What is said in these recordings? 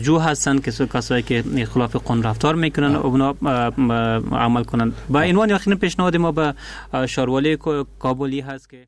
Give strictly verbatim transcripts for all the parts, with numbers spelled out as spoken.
جو هستن که کسایی که خلاف قانون رفتار میکنن اونا عمل کنن. با عنوان آخرین پیشنهاد ما به شاروالی کابلی هست که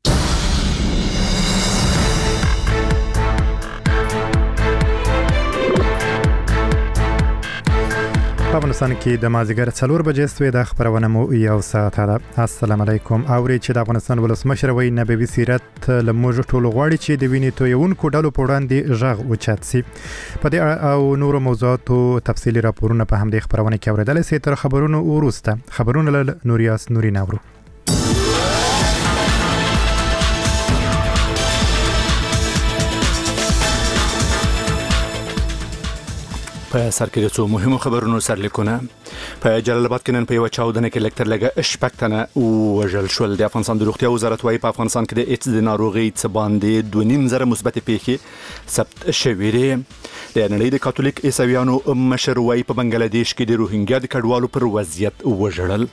په افغانستان کې د مازیګر څلور بجې سوې د خبرونه مو یو ساعت ده. السلام علیکم. اوري چې د افغانستان ولسمشر وایي نبوي سیرت لموږ ټول غواړي چې د وینې تویونکو ډلو په وړاندې غږ اوچت سي. په دې او نورو موضوعاتو تفصیلي راپورونه په همدې خبرونه کې اوریدل سي. تر خبرونو وروسته خبرونه له نوریاس نوري ناورو. په سر کې د څو مهمو خبرونو سرلیکونه. په جلال آباد کې نن په یو چاودنه کې لکتر لګه شپږ تنه وژل شول. د افغانستان د روغتیا وزارت وايي په افغانستان کې د ایډز د ناروغۍ څخه باندې دوه نیم زره مثبت پیښې ثبت شوې دي. د نړۍ د کاتولیک عیسویانو مشر وايي په بنگلاديش کې د روهینګیا د کډوالو پر وضعیت وژړل.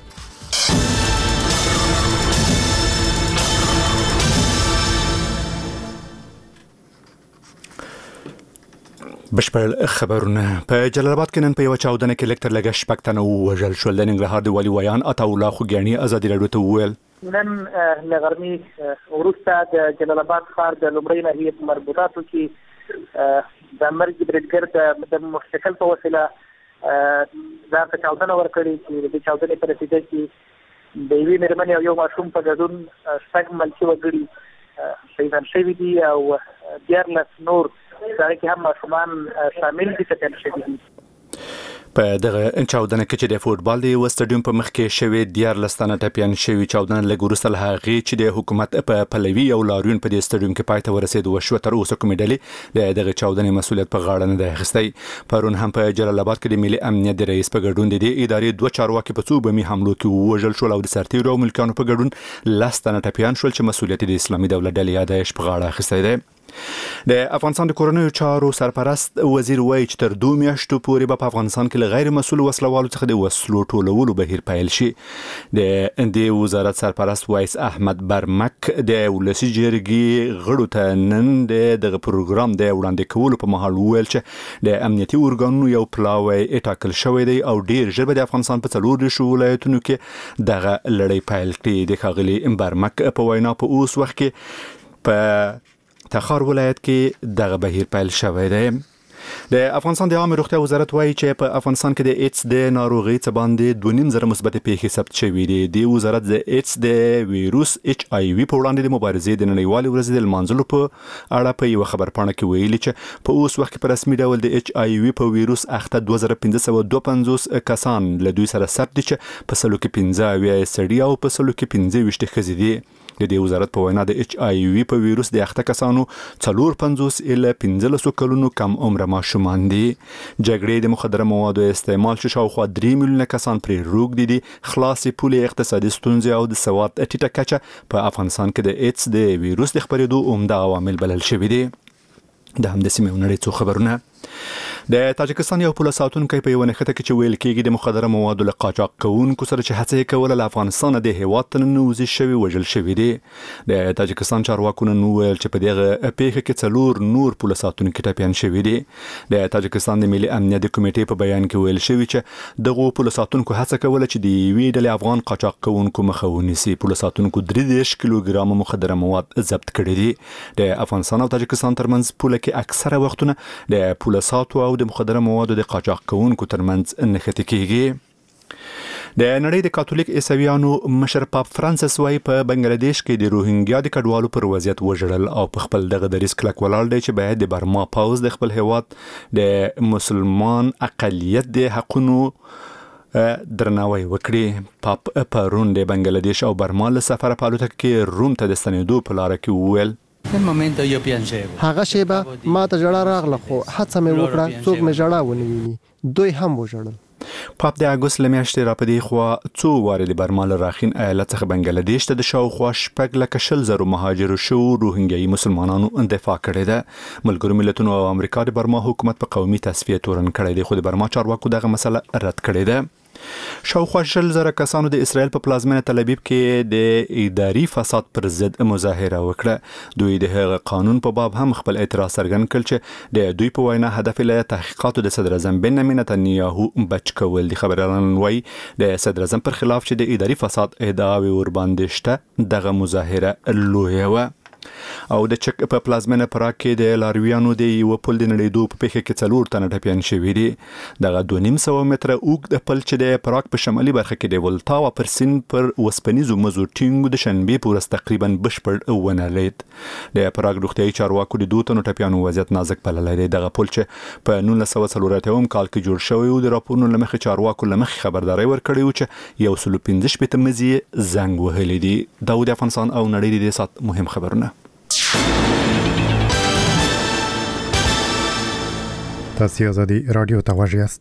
بشپړ خبرونه. په جلال آباد کې نن په یو چاودنه کې لکتر لګه شپږ تنه وژل شول. د ننګرهار د والي ویان عطا الله خوګیانی ازادي راډیو ته وویل نن لغرمي وروسته د جلال آباد ښار د لومړۍ ناحیې په مربوطاتو کې د مرګ بریدګر د موټرسایکل په وسیله دا چاودنه ورکړې چې د چاودنې په نتیجه کې د یوې مېرمنې او یو ماشوم په ګډون شپږ ملکي وګړي شهیدان شوي دي او دیارلس نور دغه کې هم ماشومان شامل دي چې ټپیان شوي دي. په دغه چاودنه کې چې د فوټبال د یو سټډیوم په مخ کې شوی دیارلس تنه ټپیان شوي. چاودنه لږ وروسته له هغې چې د حکومت په پلوي او لاریون په دې سټډیوم کې پای ته ورسېد وشوه. تر اوسه کومې ډلې د دغه چاودنې مسؤلیت په غاړه نه دی اخیستی. پرون هم په جلال آباد کې د ملي امنیت د رئیس په ګډون د دې ادارې دوه چارواکي په څو بمي حملو کې ووژل شول او د سرتیرو او ملکیانو په ګډون لس تنه ټپیان شول چې مسؤلیت د اسلامي دولت ډلې یادایش په غاړه اخیستی دی. د افغانستان د کورنیو چارو سرپرست وزیر وایي چې تر دوه میاشتو پورې به په افغانستان کې له غیر مسؤل وسلوالو څخه د وسلو ټولولو بهیر پیل شي. د دې وزارت سرپرست وایس احمد برمک د ولسي جرګې غړو ته نن دغه پروګرام د وړاندې کولو په مهال وویل چې د امنیتي ارګانونو یو پلاوی ټاکل شوی دی او ډیر ژر به د افغانستان په څلور دیرشو ولایتونو کې دغه لړۍ پیل کړي. د ښاغلي برمک په وینا په اوس وخت کې په تخار ولایت کې دغه بهیر پیل شوی دی. د افغانستان د عامه روغتیا وزارت وايي چې په افغانستان کې د ایډز د ناروغۍ څخه باندې دوه نیم زره مثبت پیښې ثبت شوې دي. د وزارت د ایډز د ویروس ایچ آی وي په وړاندې د مبارزې د نړیوالې ورځې د لمانځلو په اړه په یو خبرپاڼه کې ویلي چې په اوس وخت کې په رسمي ډول د ایچ آی وي په ویروس اخته دوه زره پنځه سوه دوه پنځوس کسان له دوی سره ثبت دي چې په سلو کې پنځه اویا سړي او په سلو کې پنځه ویشت ښځې دي. د دې وزارت په وینا د ایچ آی وي په ویروس د اخته کسانو څلور پنځوس اله پنځلس کلونو کم عمره ماشومان دي. جګړې د مخدره موادو استعمال چې شاوخوا درې میلیونه کسان پرې روږدي دي. خلاصې پولې اقتصادي ستونزې او د سواد ټیټه کچه په افغانستان کې د ایډز د ویروس د خپرېدو عمده عوامل بلل شوي دي. د همداسې سیمې نړۍ څو خبرونه. د تاجکستان یو پوله ساتونکی په یو نښته کې چې ویل کېږي د مخدره موادو له قاچاق کوونکو سره چې هڅه یې کوله له افغانستانه د هېواد ته ننوځي شوي وژل شوي دي. د تاجکستان چارواکو نن وویل چې په دغه پیښه کې څلور نور پوله ساتونکي ټپیان شوي دي. د تاجکستان د ملي امنیت د کمیټې په بیان کې ویل شوي چې دغو پوله ساتونکو هڅه کوله چې د یوې ډلې افغان قاچاق کوونکو مخه ونیسي. پوله ساتونکو درې دېرش کیلوګرامه مخدره مواد ضبط کړي دي. د افغانستان او تاجکستان ترمنځ پوله کې اکثره وختونه د پوله ساتو او د مخدره موادو د قاچاق کوونکو ترمنځ نښتې کیږي. د نړۍ د کاتولیک عیسویانو مشر پاپ فرانسیس وايي په بنگلاديش کې د روهینګیا د کډوالو پر وضعیت وژړل او په خپل دغه دریځ کلک ولاړ دی چې باید د برما پوځ د خپل هیواد د مسلمان اقلیت د حقونو درناوی وکړي. پاپ پرون د بنگلاديش او برما له سفر په الوتکه کې روم ته د ستنېدو په لار کې وویل هغه شیبه ما ته ژړا راغله خو هڅه مې وکړه څوک مې ژړا ونه ویني. دوی هم وژړل. پاپ د اګوست له میاشتې را په دې خوا څو وارې د برما له راخین ایالت څخه بنګلاديش ته د شاوخوا شپږ لکه شل زرو مهاجرو شوو روهینګیایي مسلمانانو دفاع کړې ده. ملګرو ملتونو او امریکا د برما حکومت په قومي تصفیه تورن کړی دی خو د برما چارواکو دغه مسله رد کړې ده. شاوخوا شل زره کسانو د اسرائیل په پلازمینه تل ابیب کې د اداري فساد پر ضد مظاهره وکړه. دوی د هغه قانون په باب هم خپل اعتراض څرګند کړ چې د دوی په وینا هدف له تحقیقاتو د صدر اعظم بنیامین نتنیاهو بچ کول دي. خبريالان وایي د صدر اعظم پر خلاف چې د اداري فساد ادعاوې ور باندې شته دغه مظاهره لویه و. او د چک په پلازمینه پراګ کې د لارویانو د یو پل د نړیدو په پیښه کې څلور تنه ټپیان شوي دي. دغه دوه نیم سوه متره اوږد پل چې د پراګ په شمالي برخه کې د ولتاوا پر سیند پر وسپنیزو مزو ټینګو د شنبې په ورځ تقریبا بشپړ ونه لید. د پراګ روغتیايي چارواکو د دوه تنو ټپیانو وضعیت نازک بللی دی. دغه پل چې په نولس سوه څلور اتیا کال کې جوړ شوی و د راپورونو له مخې چارواکو له مخې خبرداری ورکړی و چې یو سل پنځه شپېته مزي زنګ وهلی دي. دا د افغانستان او نړۍ د سات مهم خبرونه. تاسو آزادی رادیو ته غوږ یاست.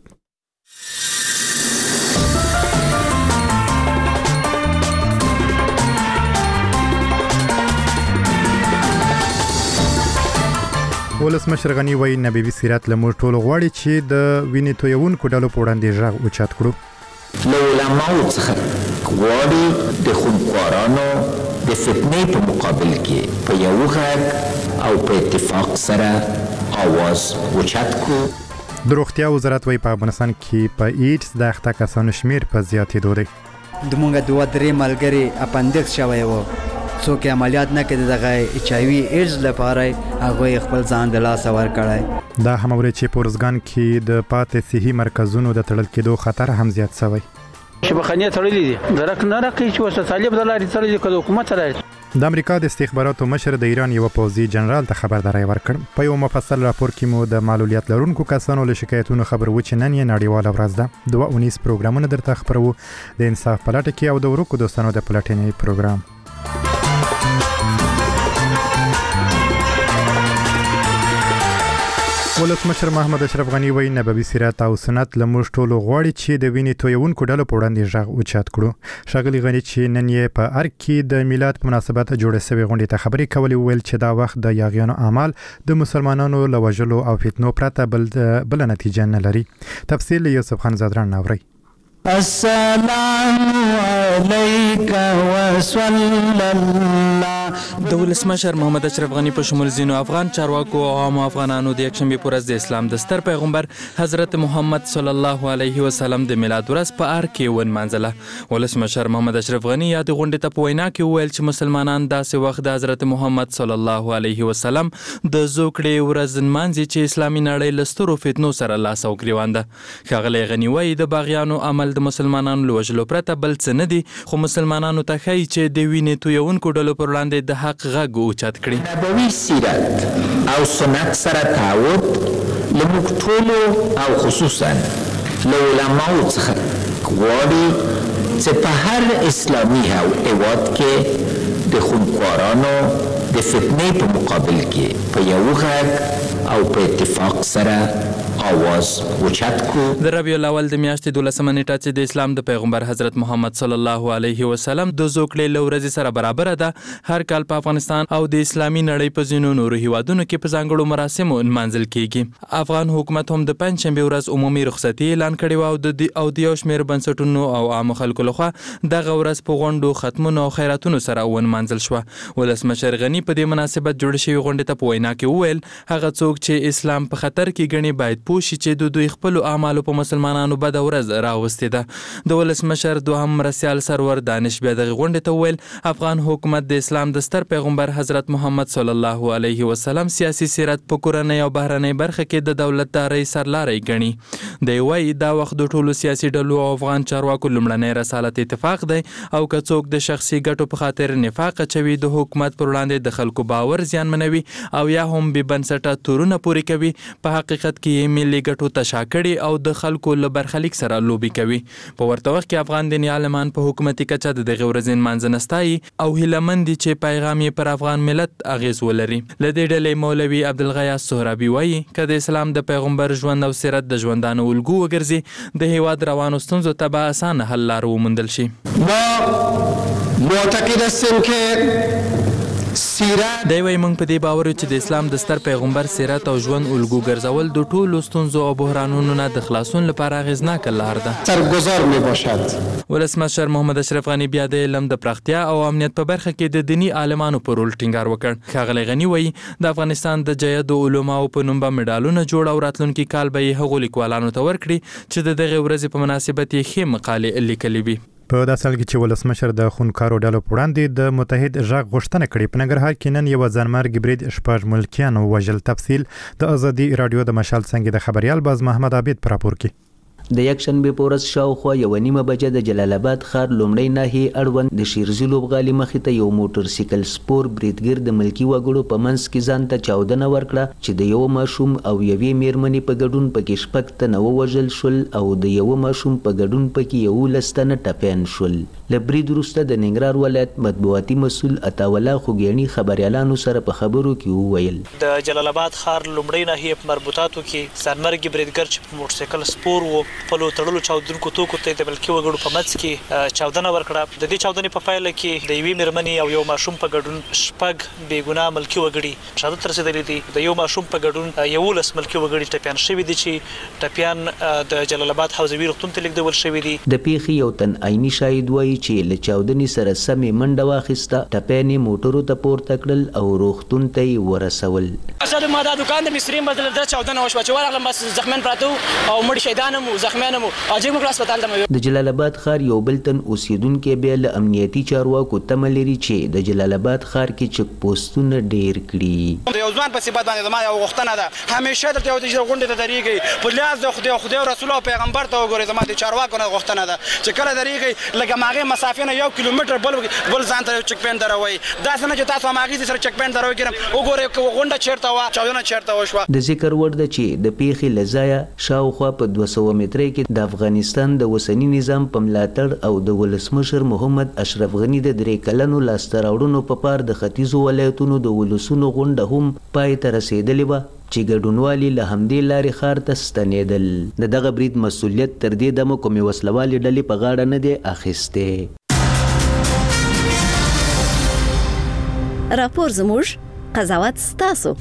ولسمشر غنی وایي نبوي سیرت له موږ ټولو غواړي چې د وینې تویونکو ډلو په وړاندې غږ اوچت کړو. له علماو څخه غواړي د خونخوارانو د فتنې په مقابل کې په یو غږ او په اتفاق سره آواز اوچت کو. د روغتیا وزارت وایي په افغانستان کې په ایډز د اخته کسانو شمیر په زیاتېدو دی. زموږ دوه درې ملګري اپندکس شوی و، څوک عملیات نه کړي دغه ایچ آی وي ایډز لپاره هغوی خپل ځان د لاسه ورکړی. دا هم اوري چې په ارزګان کې د پاتې صحي مرکزونو د تړل کېدو خطر هم زیات شوی. شبخانه تړلې دي، درک نه راکې چې وسه طالب د لارې تړلې کړي حکومت لري. د امریکا د استخباراتو مشر د ایران یو پوځي جنرال ته خبرداری ورکړ. په یو مفصل راپور کې مو د معلولیت لرونکو کسانو له شکایتونو خبر و چې نن یې نړیواله ورځ ده. دوه اونیز پروګرامونه درته خبرو د انصاف پلټه کې او د ورکو دوستانو د پلټنې پروګرام. ولسمشر محمد اشرف غنی وایي نبوي سیرت او سنت له موږ ټولو غواړي چې د وینې تویونکو ډلو په وړاندې غږ اوچت کړو. ښاغلي غني چې نن یې په ارګ کې د میلاد په مناسبت جوړې شوې غونډې ته خبرې کولې وویل چې دا وخت د یاغیانو اعمال د مسلمانانو له وژلو او فتنو پرته بل بل نتیجه نه لري. تفصیل یوسف خان زادران ناوري. السلام علیک وصلی الله. د ولسمشر محمد اشرف غنی په شمول ځینو افغان چارواکو او عام افغانانو د یکشنبې په ورځ د اسلام د ستر پیغمبر حضرت محمد صلی الله علیه وسلم د میلاد ورځ په ارګ کې ونمانځله. ولسمشر محمد اشرف غنی یا د غونډې ته په وینا کې وویل چې مسلمانان داسې وخت د حضرت محمد صلی الله علیه وسلم د زوکړې ورځ نمانځي چې اسلامي نړۍ له سترو فتنو سره لاس او ګریوان ده. ښاغلی غني وایي د باغیانو عمل د مسلمانانو له وژلو پرته بل څه نه دي، خو مسلمانانو ته ښایي چې د وینې تویونکو ډلو پر وړاندې د حق غږ اوچت کړي. نبوي سیرت او سنت سره تعهد له موږ ټولو او خصوصا له علماو څخه غواړي چې په هر اسلامي هیواد کې د خونخوارانو د فتنې په مقابل کې په یو غږ او په اتفاق سره آواز اوچت کو. د ربیع الاول د میاشتې دولسمه نیټه چې د اسلام د پیغمبر حضرت محمد صلی الله علیه وسلم د زوکړې له ورځې سره برابر ده. هر کال په افغانستان او د اسلامي نړۍ په ځینو نورو هیوادونو کې په ځانګړو مراسمو نمانځل کیږي. افغان حکومت هم د پنجشنبې ورځ عمومي رخصتي اعلان کړې وه او د او د یو شمېر بنسټونو او عامو خلکو لخوا دغه ورځ په غونډو، ختمونو او خیراتونو سره ونمانځل شوه. ولسمشر غني په دې مناسبت جوړې شوې غونډې ته په وینا کې وویل هغه څوک چې اسلام په خطر کې ګڼي باید پوه شي چې د دوی خپلو اعمالو په مسلمانانو بده ورځ راوستې ده. د ولسمشر دوهم مرستیال سرور دانش بیا دغه غونډې ته وویل افغان حکومت د اسلام د ستر پیغمبر حضرت محمد صلی الله علیه وسلم سیاسي سیرت په کورنۍ او بهرنۍ برخه کې د دولتدارۍ سرلاری ګڼي. دی وایي دا وخت د ټولو سیاسي ډلو او افغان چارواکو لومړنی رسالت اتفاق دی او که څوک د شخصي ګټو په خاطر نفاق اچوي د حکومت پر وړاندې د خلکو باور زیانمنوي او یا هم بې بنسټه تورونه پورې کوي، په حقیقت کې ملي ګټو تشا کړي او د خلکو له برخلیک سره لوبي کوي. په ورته وخت کې افغان دیني عالمان په حکومتي کچه د دغه ورځې نمانځنه ستایي او هیلهمند دي چې پیغام یې پر افغان ملت اغیز ولري. له دې ډلې مولوي عبدالغیاث سهرابي وایي که د اسلام د پیغمبر ژوند او سیرت د ژوندانو الګو وګرځي د هیواد روانو ستونزو ته به اسانه حل لار وموندل شي. ما معتقد هستیم که سیرت دی وایي موږ په دې باور یو چې د اسلام د ستر پیغمبر سیرت او ژوند الګو ګرځول د ټولو ستونزو او بحرانونو نه د خلاصون لپاره اغېزناکه لار ده. سرگذار میباشد. ولسمشر محمد اشرف غني بیا د علم د پراختیا او امنیت په برخه کې د دینی عالمانو پر رول ټینګار وکړ. ښاغلی غني وایي د افغانستان د جیدو علماو په نوم به مډالونه جوړ او راتلونکي کال به یې هغو لیکوالانو ته ورکړي چې د دغې ورځې په مناسبت یې ښې مقالې لیکلې وي. په داسې حال کې چې ولسمشر د خونکارو ډلو په وړاندې د متحد غږ غوښتنه کړې. په ننګرهار کې نن یو ځانمرګ برید شپږ ملکیان ووژل. تفصیل د ازادي راډیو د مشال څنګه د خبريال باز محمد عابد پر راپور کې. د یکشنبه په ورځ شاوخوا یو نیمه بجه د جلال آباد ښار لومړی ناحیې اړوند د شیرزي لوبغالي مخې ته یو موټر سایکل سپور بریدګر د ملکي وګړو په منځ کې ځان ته چاودنه ورکړه چې د یو ماشوم او یوې میرمنې په ګډون پکې شپږ تنه ووژل شول او د یو ماشوم په ګډون پکې یولس تنه ټپیان شول. له برید وروسته د ننګرهار ولایت مطبوعاتي مسؤل عطاالله خوږیاڼي خبریالانو سره په خبرو کې وویل د جلال آباد ښار لومړی ناحیې په مربوطاتو کې ځانمرګي بریدګر چې په موټر سایکل سپور و خپلو تړلو چاودونکو توکو ته د ملکي وګړو په منځ کې چاودنه ورکړه. د دې چاودنې په پایله کې د یوې میرمنې او یو ماشوم په ګډون شپږ بېګناه ملکي وګړي شهادت ته رسېدلي دي. د یو ماشوم په ګډون یولس ملکي وګړي ټپیان شوي دي چې ټپیان د جلال آباد حوزوي روغتون ته لیږدول شوي دي. د پیښې یو تن عیني شاهد وایي چې له چاودنې سره سمې منډه واخیسته. ټپیان یې موټرو ته پورته کړل او روغتون ته یې ورسول. زه ما دا دکان د مصري بدل د چاودنه وشوه چې ورغلم بس زخمیان پراته او مړ شهیدان هم زخمیان هم د جلال آباد ښار یو بل تن اوسیدونکي بیا له امنیتي چارواکو تمه لري چې د جلال آباد ښار کې چک پوسټونه ډیر کړي. د یو ځوان په صفت باندې زما یو غوښتنه ده همیشه درته یو د غونډې ته درېږي په لیاز د خدای خدای او رسول او پیغمبر ته وګورئ. زما د چارواکو نه غوښتنه ده چې کله درېږي لکه ماغې مسافې نه یو کیلومتر بل بل ځان ته چک پوینټ دروي. داسې نه چې تاسو ماغې سره چک پوینټ دروي کړم وګورئ غونډه چیرته وه چاودنه چیرته وشوه. د ذکر وړ ده چې د پیښې له ځایه شاوخوا په دوه سوه مترۍ کې د افغانستان د اوسني نظام په ملاتړ او د ولسمشر محمد اشرف غني د درې کلنو لاسته راوړنو په پار د ختیځو ولایتونو د ولسونو غونډه هم پای ته رسېدلې وه چې ګډونوالي له همدې لارې ښار ته ستنېدل. د دغه برید مسؤلیت تر دې دمه کومې وسلوالې ډلې په غاړه نه دی اخیستی. راپور زموږ قضاوت ستاسو.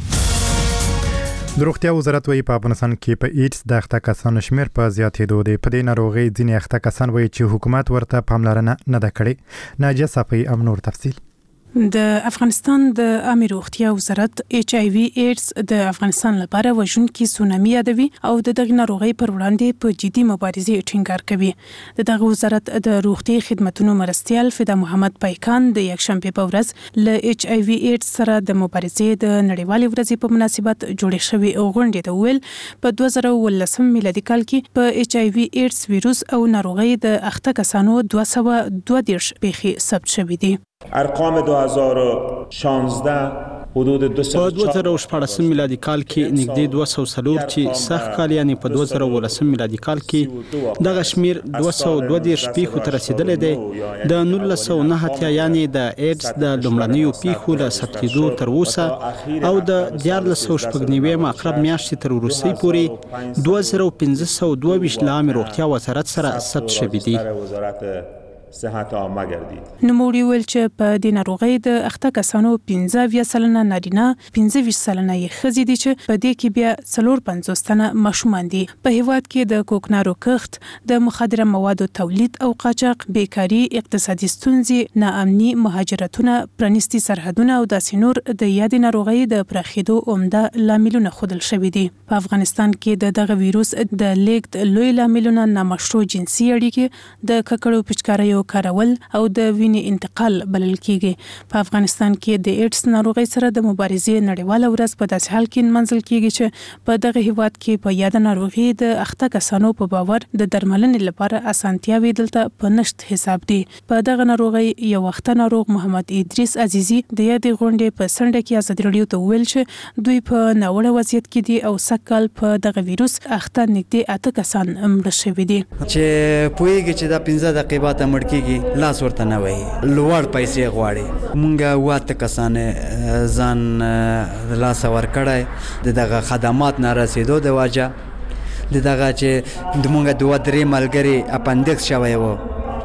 د روغتیا وزارت وایي په افغانستان کې په ایډز د اخته کسانو شمېر په زیاتېدو دی. په دې ناروغۍ ځینې اخته کسان وایي چې حکومت ورته پاملرنه نه ده کړې. ناجیه صافی ام نور تفصیل. د افغانستان د عامه روغتیا وزارت ایچ آی وی ایډز د افغانستان لپاره وژونکي سونامي یادوي او د دغه ناروغۍ پر وړاندې په جدي مبارزې ټینګار کوي. د دغه وزارت د روغتي خدماتو مرستیال فدا محمد پایکان د یکشنبه په ورځ له ایچ آی وی ایډز سره د مبارزې د نړیوالې ورځې په مناسبت جوړې شوې غونډې ته ویل په دوه زره ولسم میلادي کال کې په ایچ آی وی ایډز ویروس او ناروغۍ د اخته کسانو دوه سوه دوه دېرش پیښې ثبت شوې دي. ارقام دو هزار و شانزده حدود دو سوه په دوه زره او شپاړسم میلادي کال کې نږدې دوه سوه څلور چې سخت کال یعنې په دوه زره ولسم میلادي کال کې دغه شمیر دوه سوه دوه دېرش پیښو ته رسېدلی دی. د نولس سوه نهه اتیا یعنې د ایډز د لومړنیو پیښو له ثبت کېدو تر اوسه او د دیارلس سوه شپږ نوي اقرب میاشتې تر وروستۍ پورې دوه زره پنځه سوه دوه ویشت له عامې روغتیا وزارت سره ثبت شوي دي. صحت عامه ګرځي. نوموړي ویل چې په دې ناروغۍ د اخته کسانو پنځه اویا سلنه نارینه پنځه ویشت سلنه یې ښځې دي چې په دې کې بیا څلور پنځوس تنه ماشومان دي. په هیواد کې د کوکنارو کښت د مخدره موادو تولید او قاچاق بیکاري اقتصادي ستونزې ناامني مهاجرتونه پرانیستي سرحدونه او داسې نور د یادې ناروغۍ د پراخېدو عمده لاملونه ښودل شوي دي. په افغانستان کې د دغه ویروس د لیږد لوی لاملونه نامشروع جنسي اړیکې د ککړو پچکاریو کارول او د وینې انتقال بلل کیږي. په افغانستان کې د ایډز ناروغۍ سره د مبارزې نړیواله ورځ په داسې حال کې منځل کیږي چې په دغه هیواد کې په یاد ناروغي د اخته کسانو په باور د درملنې لپاره اسانتیاوي دلته په نشت حساب دي. په دغه ناروغۍ یو اخته ناروغ محمد ادریس عزیزی د یادې غونډې په سنډه کې ازادي راډیو ته ویل چې دوی په ناوړه وضعیت کې دي او سکهال په دغه ویروس اخته نږدې اته کسان مړه شوي دي. چې پوهیږي چې دا پنځه دقیقې بعد مړ کېږي لاس ورته نه وایي لوړ پیسې غواړي. مونږ واته کسان ځان لاس ورکړی د دغه خدمات نه رسېدو د وجه د دغه چې د مونږ دوه درې ملګري اپندکس شوی و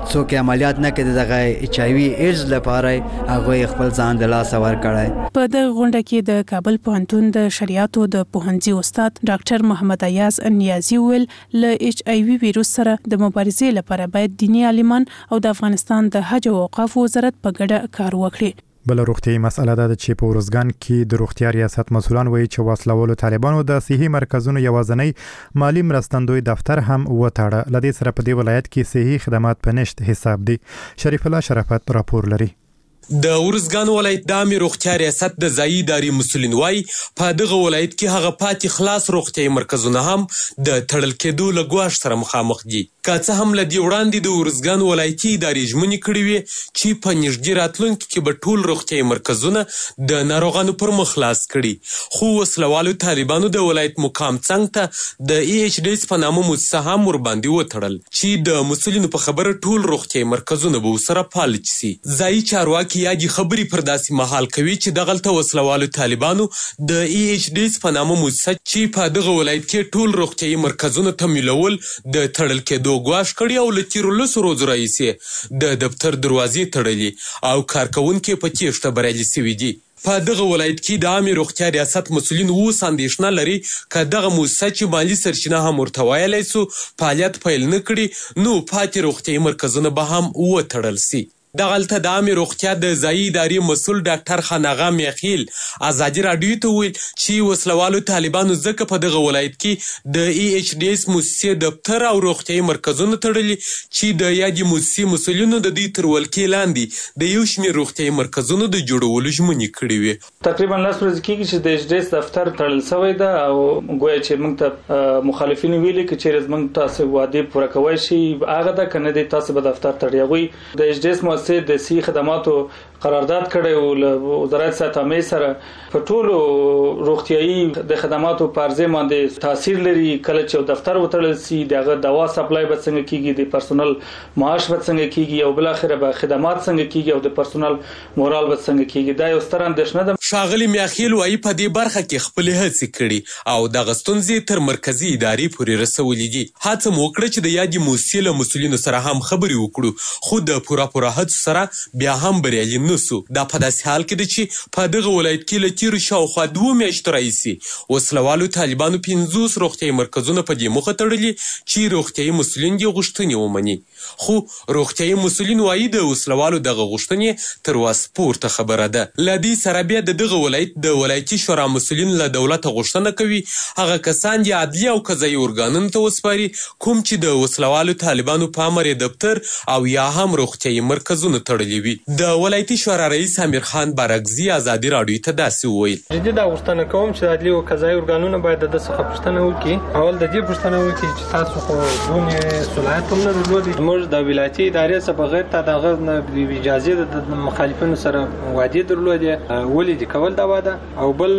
څوک عملیات نه کړي دغه ایچ آی وی ایډز لپاره هغه خپل ځان د لاس ور کړی. په دغه غونډه کې د کابل پوهنتون د شریعتو د پوهنځي استاد ډاکټر محمد ایاز نیازی ویل ل ایچ آی وی ویروس سره د مبارزې لپاره باید دینی عالمان او د افغانستان د حج او اوقاف وزارت په ګډه کار وکړي. بل روغتيایي مسله ده چې په ورزګان کې د روغتیا ریاست مسولان وایي چې وسلوالو طالبانو د صحي مرکزونو یوازنۍ مالی مرستندوی دفتر هم وټاړه. لدې سره په دې ولایت کې صحي خدمات په نشت حساب دي. شریف الله شرافت راپور لري. د ورزګان ولایت د عامه روغتیا ریاست د ځایي ادارې مسولین وایي په دغه ولایت کې هغه پاتې خلاص روغتیایي مرکزونه هم د تړل کېدو له ګواښ سره مخامخ دي. که څه هم له دې وړاندې د ورزګان ولایتي ادارې ژمنې کړې وې چې په نږدې راتلونکي کې به ټول روغتیایي مرکزونه د ناروغانو پر مخ خلاص کړي، خو وسلوالو طالبانو د ولایت مقام څنګ ته د ای ایچ ډیز په نامه موسسه هم ورباندې وتړل چې د مسولینو په خبره ټول روغتیایي مرکزونه به ورسره فعال شي. ځایي چارواکي یادې خبرې پر داسې مهال کوي چې دغلته وسلوالو طالبانو د ای ایچ ډیز په نامه موسسه چې په دغه ولایت کې ټول روغتیایي مرکزونه تمویلول د تړل کېدو ګواښ کړي او له تیرو لسو ورځو راهیسې د دفتر دروازې تړلي او کارکوونکي په تیښته بریالي سوي دي. په دغه ولایت کې د عامه روغتیا ریاست مسولین اوس اندېښنه لري که دغه موسسه چې مالي سرچینه هم ورته ویلی سو فعالیت پیل نه کړي نو پاتې روغتیایي مرکزونه به هم وتړل سي. دغلته د عامه روغتیا د ځایي ادارې مسؤل ډاکټر خاناغه میخیل ازادي راډیو ته ویل چې وسلوالو طالبانو ځکه په دغه ولایت کې د ای ایچ ډي اس موسسې دفتر او روغتیایي مرکزونه تړلي چې د یادې موسسې مسؤلینو د دوی تر ولکې لاندې د یو شمېر روغتیایي مرکزونو د جوړولو ژمنې کړې وې. تقریبا لس ورځې کېږي چې د ایچ ډي اس دفتر تړل شوی ده او ګویا چې موږ ته مخالفین ویلي که چیرې موږ تاسو وعده پوره کوئ شي هغه ده که نه دی تاسو به دفتر تړئ. هغوی د ایچ ډي اس د صحي خدماتو قرارداد کړی او له وزارت ساتامې سره په ټولو روغتیایي د خدماتو په عرضې باندې تاثیر لري. کله چې دفتر وتړل شي دغه دوا سپلای به څنګه کیږي، د پرسونل معاش به څنګه کیږي او بل اخره به خدمات څنګه کیږي او د پرسونل مورال به څنګه کیږي. دا یو ستر اندېښنه ده. ښاغلي میاخیل وایي په دې برخه کې خپلې هڅې کړي او دغه ستونزې تر مرکزي ادارې پورې رسولې دي. هڅه مو وکړه چې د یادې موسسې له مسؤلینو سره هم خبرې وکړو خو د پوره پوره هڅو سره بیا هم بریالي نسو. دا په داسې حال کې ده چې په دغه ولایت کې له تیرو شاوخوا دوو میاشتو راهیسې وسلوالو طالبانو پنځوس روغتیایي مرکزونه په دې موخه تړلي چې روغتیایي مسؤلین دې غوښتنې ومني، خو روغتیایي مسؤلین وایي د وسلوالو دغه غوښتنې تر وسه پورته خبره ده. له دې سره بیا د دغه ولایت د ولایتي شورا مسؤلین له دولته غوښتنه کوي هغه کسان دې عدلي او قضایي ارګانونو ته وسپاري کوم چې د وسلوالو طالبانو په امر یې دفتر او یا هم روغتیایي مرکزونه تړلي وي. د ولایتي شورا رئیس امیر خان بارکزي ازادي راډیو ته داسې وویل: جدي دا غوښتنه کوم چې عدلي او قضایي ارګانونه باید د څخه پوښتنه وکړي. اول د دې پوښتنه وکړي چې تاسو خو دومره صلاحیت هم نه درلودي، موږ د ولایتي ادارې څخه بغیر ته دغه نه اجازه د مخالفینو سره وعده درلودې ولې دې کول دا واده او بل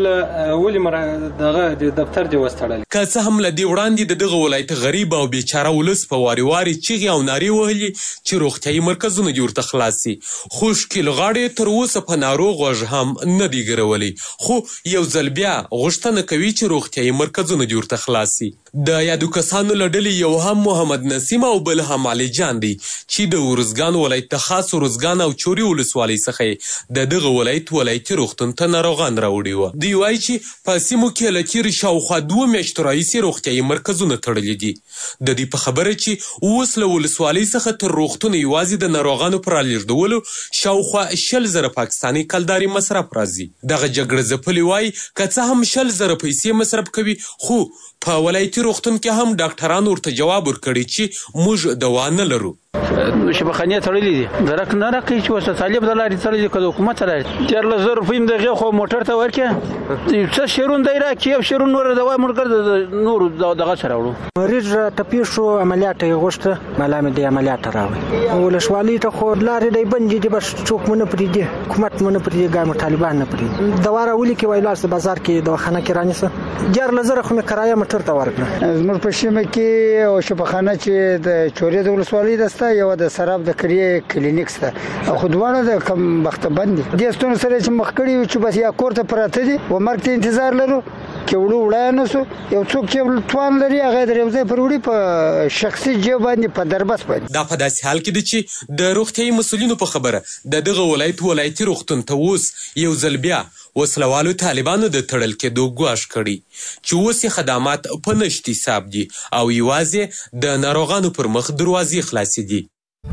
ولې دغه د دفتر دې وستړل. که څه هم له دې وړاندې د دغه ولایت غریب او بیچاره ولس په واري واري چیغې او نارې وهلي چې روغتیایي مرکزونه دې ورته خلاص سي، خو ښکیل غاړې تر اوسه په ناروغ غوږ هم نه دی ګرولي، خو یو ځل بیا غوښتنه کوي چې روغتیایي مرکزونه دې ورته خلاص سي. د یادو کسانو له ډلې یو هم محمد نسیم او بل هم علي جان دی چې د ورزګان ولایت د خاص ورزګان او چوري ولسوالۍ څخه د دغه ولایت ولایتي روغتون ته ناروغان راوړي وو. دوی وایي چې په سیمو کې له تېرې شاوخوا دوه میاشتو راهیسې روغتیایي مرکزونه تړلي دي. د دې په خبره چې اوس له ولسوالۍ څخه تر روغتونه یوازې د ناروغانو په رالېږدولو شاوخوا شل زره پاکستاني کلداري مصرف راځي. دغه جګړه ځپلي وایي که څه هم شل زره پیسې مصرف کوي خو په ولایتي روغتون کې هم ډاکټران ورته جواب ورکړي چې موږ دوا نه لرو. شبخانې تړلې دي درک نه راکړي چې وسه طالب د لارې تړلې که د حکومت لارې دیارلس زره روپۍ م دغې خو موټر ته ورکړې څه شیرون دی راکړي یو شیرون نور دوا ملګر د نورو دغه سره وړو. مریض راته پېښ شو عملیات یې غوښته ملا مې د عملیات ته راوړی ولسوالۍ ته خو لارې دی بندې دي بس څوک مو نه پرېږدي حکومت مو نه پرېږدي ګام طالبان نه پرېږدي. دوا راولي کې وایي لاس د بازار کې دواخانه کې رانیسه دیارلس زره خو مې کرایه موټر ته ورکړه. زموږ په سیمه کې او شبخانه چې د چورې د ولسوالۍ ده سته یوه د سراب د کریې کلینیک سته او خو دواړه د کم بخته بند دي. دې ستونزو سره چې مخ کړي یو چې بس یا کور ته پراته دي و مرګ ته انتظار لرو کې وړو وړای نه سو. یو څوک چې توان لري هغه د یو ځای پر وړي په شخصي جیب باندې په دربس باندې. دا په داسې حال کې دی چې د روغتیايي مسؤلینو په خبره د دغه ولایت ولایتي روغتون ته اوس یو ځل بیا وسلوالو طالبانو د تړل کېدو ګواښ کړی چې اوس یې خدمات په نشت حساب دي او یوازې د ناروغانو پر مخ دروازې خلاصې دي.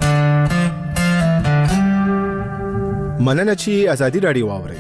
مننه چې ازادي راډیو واورئ.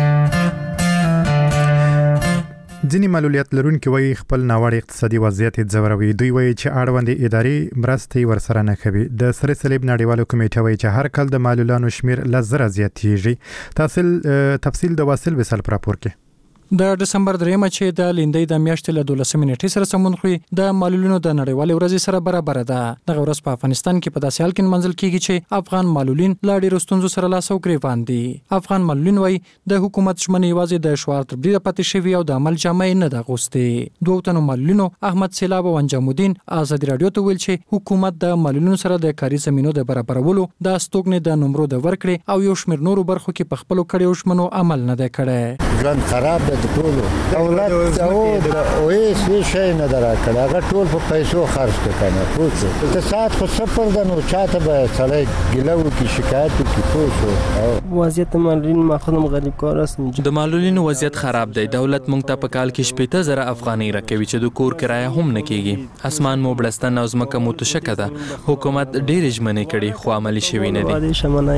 ځینې معلولیت لرونکي وایي خپل ناوړه اقتصادي وضعیت یې ځوروي. دوی وایي چې اړوندې ادارې مرستې ورسره نه کوي. د سره صلیب نړیواله کمیټه وایي چې هر کال د معلولانو شمیر له زره زیاتېږي. تفصیل تفصیل د واصل وصال پر راپور کې. د دسمبر دریمه چې د لیندۍ د میاشتې له دولسمې نیټې سره سمون خوري د معلولینو د نړیوالې ورځې سره برابر ده. دغه ورځ په افغانستان کې په داسې حال کې منځل کیږي چې افغان معلولین لا ډېرو ستونزو سره لاس او ګریوان دي. افغان معلولین وایي د حکومت ژمنې یوازې د شعار تر بریده پاتې شوي او د عمل جامه یې نه ده اغوستې. دوو تنو معلولینو احمد سیلاب او انجام الدین ازادي راډیو ته ویل چې حکومت د معلولینو سره د کاري زمینو د برابرولو د استوګنې د نمرو د ورکړې او یو شمېر نورو برخو کې په خپلو کړیو ژمنو عمل نه دی کړی. ژوند خراب دی د ټولو دولت او او هیڅ شی نه درکړه. هغه ټول په پیسو خرج کړي. پوه اقتصاد خو صفر ده نو چاته به سړی ګیلو کې شکایت کوي. پوه وضعیت معلولین ما خودم غریب کار هستم. د معلولینو وضعیت خراب دی. دولت مونږ ته په کال کې شپږ زره افغانۍ راکوي چې د کور کرایه هم نه کیږي. اسمان مو بلستان او ځمکه مو تشکه ده. حکومت ډېرې ژمنې کړي خو عملي شوي نه دي.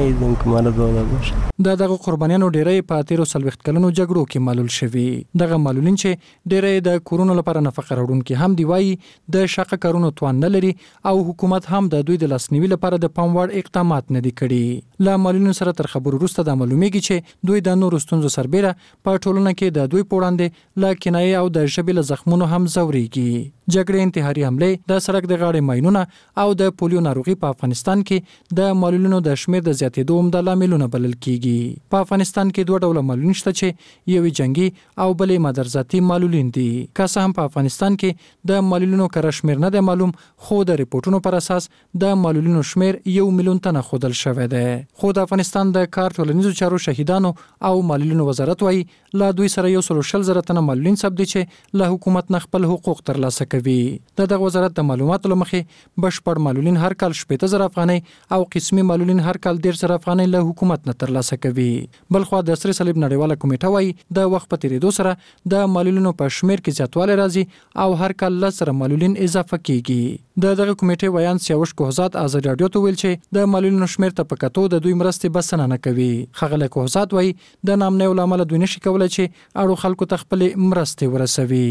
دا دغه قربانیانو ډېری په تیرو څلوېښت کلونو جګړو کې معلول شوي. دغه معلولین چې ډېری د کورونو لپاره نفقه راوړونکي هم دی وایي د شاقه کارونو توان نه لري او حکومت هم د دوی د لاسنیوي لپاره د پام وړ اقدامات نه دي کړي. له معلولینو سره تر خبرو وروسته دا معلومیږي چې دوی د نورو ستونزو سربیره په ټولنه کې د دوی په وړاندې له کنایې او د ژبې له زخمونو هم ځورېږي. جګړې، انتحاري حملې، د سړک د غاړې ماینونه او د پولیو ناروغي په افغانستان کې د معلولینو د شمیر د زیاتېدو عمده لاملونه بلل کیږي. په افغانستان کې دوه ډوله معلولین شته چې یوې جنگي او بلې مدرزاتي معلولین دي. که څه هم په افغانستان کې د معلولینو کره شمیر نه دی معلوم، خو د ریپورتونو پر اساس د معلولینو شمیر یو میلیون تنه ښودل شوی دی. خو د افغانستان د کار ټولنیزو چارو شهیدانو او معلولینو وزارت وایي له دوی سره یو سل شل زره تنه معلولین ثبت دي چې له حکومت نه خپل حقوق ترلاسه کوي. د دغه وزارت د معلوماتو له مخې بشپړ معلولین هر کال شپږ زره افغانۍ او قسمي معلولین هر کال ډېر زره افغانۍ له حکومت نه ترلاسه کوي. بلخوا د سره صلیب نړیواله کمیټه وایي د وخت په تیریدو سره د معلولینو په شمیر کې زیاتوالی راځي او هر کال لس زره معلولین اضافه کیږي. د دغه کمیټې ویان سیاوش کوهزاد ازادي راډیو ته ویل چې د معلولینو شمیر ته په کتو د دوی مرستې بسنه نه کوي. ښاغلی کوهزاد وایي د نامنیو له امله دوی نشي کولی چې اړو خلکو ته خپلې مرستې ورسوي.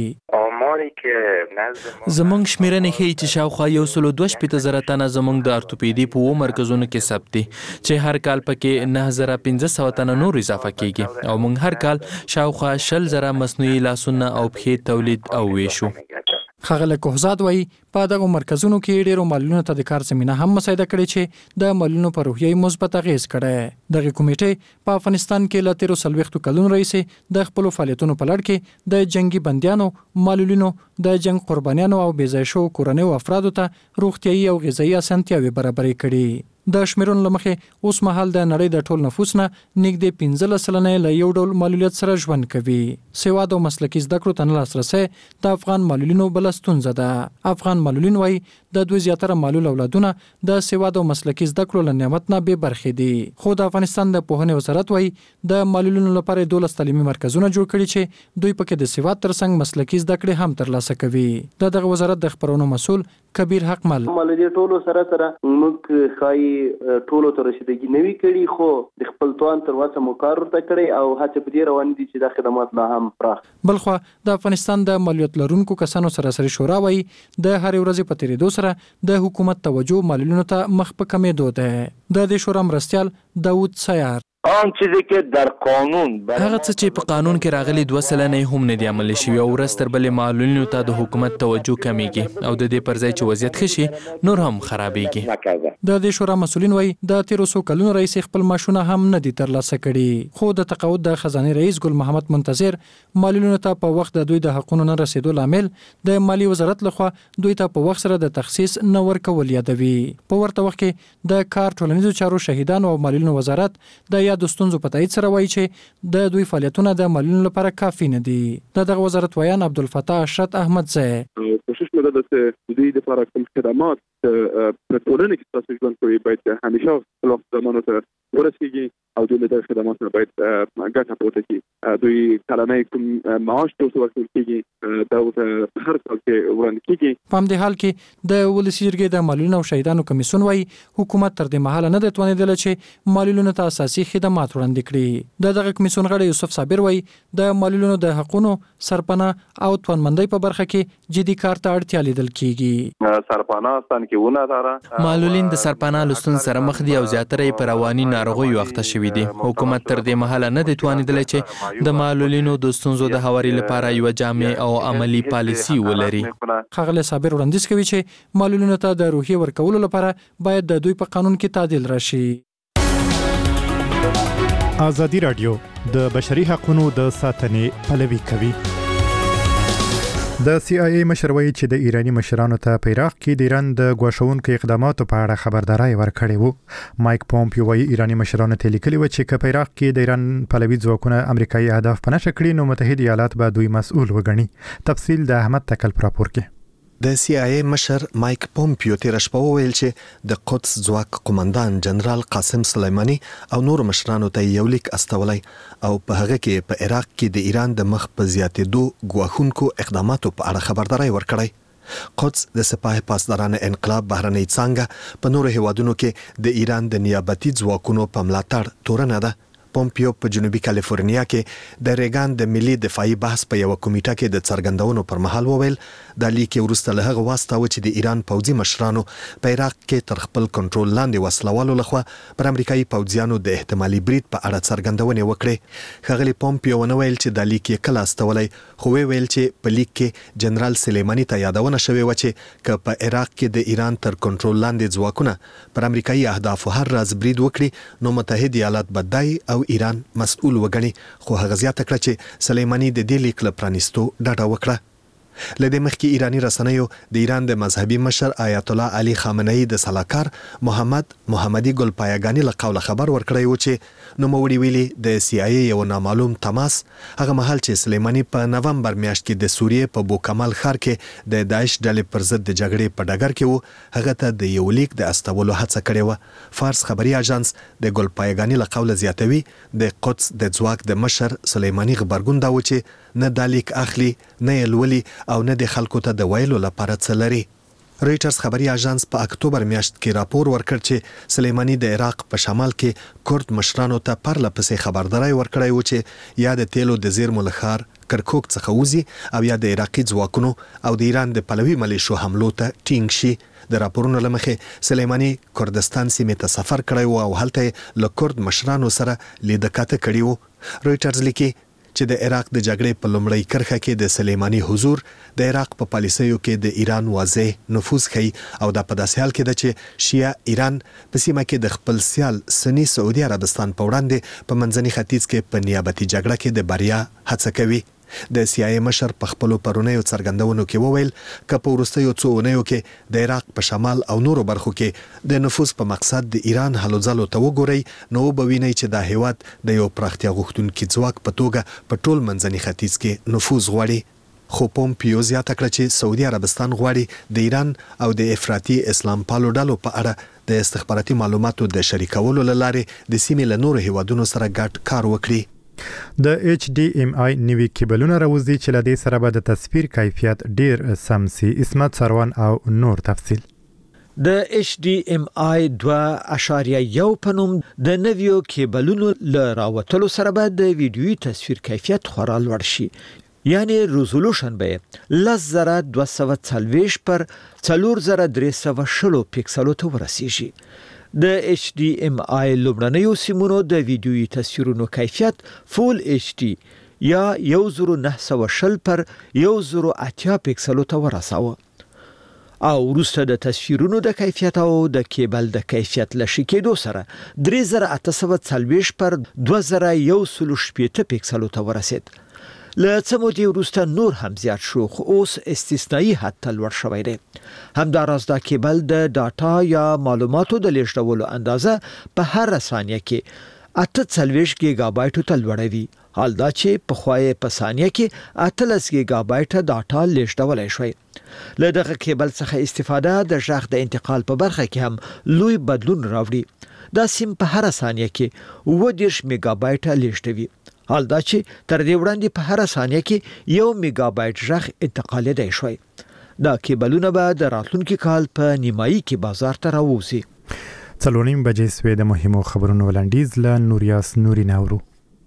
زمونږ شمیرنې ښیي چې شاوخوا یو سل دوه شپېته زره تنه زمونږ د ارتوپیدي په اوو مرکزونو کې ثبت دي چې هر کال پکې نه زره پنځه سوه تنه نور اضافه کیږي او موږ هر کال شاوخوا شل زره مصنوعي لاسونه او پښې تولید او ویشو. ښاغلی کوهزاد وایي په دغو مرکزونو کې ډېرو معلولینو ته د کار زمینه هم مساعده کړې چې د معلولینو په روحیه مثبت اغېز کړی. دغې کمیټې په افغانستان کې له تېرو څلوېښتو کلونو راهیسې د خپلو فعالیتونو په لړ کې د جنګي بندیانو، معلولینو، د جنګ قربانیانو او بېځایه شوو کورنیو افرادو ته روغتیایي او غذایي اسانتیاوې برابرې کړي. د شمیرونو له مخې اوس مهال د نړۍ د ټول نفوس نه نږدې پنځلس سلنه له یو ډول معلولیت سره ژوند کوي. سواد او مسلکي زده کړو ته نه لاسرسی د افغان معلولینو بله ستونزه ده. افغان معلولین وایي د دوی زیاتره معلول اولادونه د سواد او مسلکي زده کړو له نعمت نه بې برخې دي. خو د افغانستان د پوهنې وزارت وایي د معلولینو لپاره دولس تعلیمي مرکزونه جوړ کړي چې دوی پکې د سواد ترڅنګ مسلکي زده کړې هم ترلاسه کوي. د دغه وزارت د خبرونو مسؤل کبیر حقمل معلولین ټولو سره سره موږ خای ټولو ته رسیدګي نوي کړي خو د خپل توان تر وسه مو کار ورته کړی او هڅه په دې روان دي چې دا خدمات لا هم پراخ. بلخوا د افغانستان د معلولیت لرونکو کسانو سراسري شورا وایي د هرې ورځې په تیریدو سره د حکومت توجه معلولینو ته مخ په کمېدو ده. د دې شورا مرستیال داود سیار آن چیزی که در قانون هغه څه چې په قانون کې راغلي دوه سلنه هم نه دی عملي شوی او ورځ تر بلې معلولینو ته د حکومت توجه کمیږي او د دې پر ځای چې وضعیت ښه شي نور هم خرابېږي. د دې شورا مسؤلین وایي د تیرو څو کلونو راهیسې خپل معاشونه هم نه دي ترلاسه کړي. خو د تقاعد د خزانې رئیس ګل محمد منتظر معلولینو ته په وخت د دوی د حقونو نه رسیدو لامل د مالی وزارت لخوا دوی ته په وخت سره د تخصیص نه ورکول یادوي. په ورته وخت کې د کار ټولنیزو چارو شهیدانو او معلولینو وزارت د د یاد ستونزو په تایید سره وایي چې د دوی فعالیتونه د مالونو لپاره کافي نه دي. د دغه وزارت ویان عبدالفتاح اشرت احمد زه کوشش مده ده چې دوی د لپاره کوم خدمات په ټولنه کې تاسو ژوند کوي باید همیشه خلاص زمانو ته ورسیږي او دوی د خدماتو باید ګټه پورته کړي. دوی کلنۍ کوم معاش تاسو ورکول کېږي دا په هر کال کې وړاندې کېږي. په همدې حال کې د ولسي جرګې د مالونو او شهیدانو کمیسیون وايي حکومت تر دې مهاله نه دی توانېدلی چې مالونو ته اساسي خدمات وړاندې کړي. د دغه کمیسیون غړی یوسف صابر وايي د مالونو د حقونو سرپناه او توانمندۍ په برخه کې جدي کار ته اړتیا لیدل کېږي. سرپناه ستان کې ونه داره معلولین د سرپناه لستون سره مخ دي او زیاتره په رواني ناروغیو اخته شوي دي. حکومت تر دې مهاله نه دی توانېدلی چې د معلولینو د ستونزو د هواري لپاره یو جامع او عملی پالیسي ولري. ښاغلی صابر وړاندیز کوي چې معلولینو ته د روحیې ورکولو لپاره باید د دوی په قانون کې تعدیل راشي. ازادي راډیو د بشري حقوقو د ساتنې پلوي کوي. د سی آی ای مشر وایي چې د ایرانی مشرانو ته په عراق کې د ایران د ګواښونکو اقداماتو په اړه خبرداري ورکړې وو. مایک پومپیو وایي ایرانی مشرانو ته لیکلي و چې په عراق کې د ایران پلوي ځواکونه امریکایي اهداف په نښه کړي نو متحده ایالات به دوی مسؤل وګڼي. تفصیل د احمد تکل پر راپور کې. د سی آی ای مشر مایک پومپیو تیر شپه وویل چې د قدس ځواک قومندان جنرال قاسم سلیمانی او نور مشرانو ته یو لیک استولی او په هغه کې په عراق کې د ایران د مخ په زیاتېدو ګواښونکو اقداماتو په اړه خبرداري ورکړی. قدس د سپاه پاسدارانه انقلاب بهرنۍ څانګه په نورو هیوادونو کې د ایران د نیابتي ځواکونو په ملاتړ تورنه ده. پومپیو په جنوبي کالیفورنیا کې د ریګان د ملي دفاعي بحث په یو کمیټه کې د څرګندونو پر مهال وویل د لیک وروسته له هغه واستاوه چې د ایران پوځي مشرانو په عراق کې تر خپل کنټرول لاندې وسلوالو لخوا پر امریکایي پوځیانو د احتمالي برید په اړه څرګندونې وکړې. ښاغلي پومپیو ونه ویل چې د لیک کله استولی خو ویل چې په لیک کې جنرال سلیمانی ته یادونه شوې و چې که په عراق کې د ایران تر کنټرول لاندې ځواکونه پر امریکایي اهدافو هر راز برید وکړي نو متحده ایالات به دای او ایران مسؤل وګڼي. خو هغه زیاته کړه چې سلیمانی د دې لیک له پرانیستو ډډه وکړه. لدې مخکې ایرانی رسنیو د ایران د مذهبي مشر آیت الله علي خامنه‌ای د سلاکار محمد محمدي ګلپایګانی له قوله خبر ورکړی و چې نوموړي ویلي د سی آی ای یو نامعلوم تماس هغه مهال چې سلیمانی په نومبر میاشت کې د سوریې په بوکمال ښار کې د داعش ډلې پر ضد د جګړې په ډګر کې و هغه ته د یو لیک د استولو هڅه کړې و. فارس خبري اژانس د ګلپایګانی له قوله زیاتوي د قدس د ځواک د مشر سلیمانی خبرګون دا و چې نه د لیک اخلي نه یې لولي او نه د خلکو ته د ویلو لپاره څه لري. رویټرز خبري اژانس په اکتوبر میاشت کې راپور ورکړ چې سلیمانی د عراق په شمال کې کورد مشرانو ته پرله پسې خبرداري ورکړی و چې یا د تیلو د زیرمو لخر کرکوک څخه وځي او یا د عراقي ځواکونو او د ایران د پلوي ملیشو حملو ته ټینګ شي. د راپورونو لمخې سلیمانی کردستان سیمې ته سفر کړی و او هلته له کورد مشرانو سره لیدکاته کړی و. رویټرز لیکي چې د عراق د جګړې په لومړۍ کرښه کې د سلیمانی حضور د عراق په پالیسیو کې د ایران واضح نفوذ ښیي او دا په داسې حال کې ده چې شیعه ایران په سیمه کې د خپل سیال سنی سعودي عربستان په وړاندې په منځني ختیځ کې په نیابتي جګړه کې د بریا هڅه کوي. د سی آی ای مشر په خپل پرونیو څرګندونو کې وویل ک په وروستیو څو اونیو کې د عراق په شمال او نورو برخو کې د نفوذ په مقصد د ایران هلو ځلو ته وګوري نو به ویني چې دا هیواد د یو پراختیا غوښتونکي ځواک په توګه په ټول منځني ختیځ کې نفوذ غواړي. خو پومپیو زیاته کړه چې سعودي عربستان غواړي د ایران او د افراطي اسلام پالو ډلو په اړه د استخباراتي معلوماتو د شریکولو لپاره د سیمې له نورو هیوادونو سره ګډ کار وکړي. د ایچ ډی ام آی نوي کیبلونه راوځي چې لدې سره به د تصویر کیفیت ډیر سم سي. اسمت سروان او نور تفصیل. د ایچ ډی ام آی دوه اعشاریه یو په نوم د نویو کیبلونو له راوتلو سره به د ویډیوي تصویر کیفیت خورا لوړ شي. یعنی ریزولوشن به لس زره دوه سوه څلوېښت پر څلور زره درې سوه شلو پیکسلو ته ورسیږي. د ایچ ډی ام آی لومړنیو سیمونو د ویډیوي تصویرونو کیفیت فول ایچ ډی یا یو زره نه سوه شل پر یو زره اتیا پیکسلو ته ورساوه او وروسته د تصویرونو د کیفیت او د کیبل د کیفیت له ښه کېدو سره درې زره اته سوه څلوېښت پر دوه زره یو سلو شپېته پیکسلو ته ورسید. له څه مودې وروسته نور هم زیات شو خو اوس استثنایی حد ته لوړ شوی دی. همداراز دا کیبل د ډاټا یا معلوماتو د لیږدولو اندازه په هر ثانیه کې اته څلوېښت ګیګا بایټو ته لوړوي. حال دا چې په خوای په ثانیه کې اتلس ګیګا بایټ ډاټا لیږدولای شوی. له دغه کیبل څخه استفاده د غږ د انتقال په برخه کې هم لوی بدلون راوړي. دا سیم په هر ثانیه کې اووه دېرش میگا بایټ لیږدوي. حال دا چې تر دې وړاندې په هر ثانیه کې یو میگا بایټ غږ انتقالېدای شوی. دا کیبلونه به د راتلونکي کال په نیمایي کې بازار ته راووځي. څلورنیم بجې سوې د مهمو خبرونو وړاندیز له نوریاس نوري ناورو.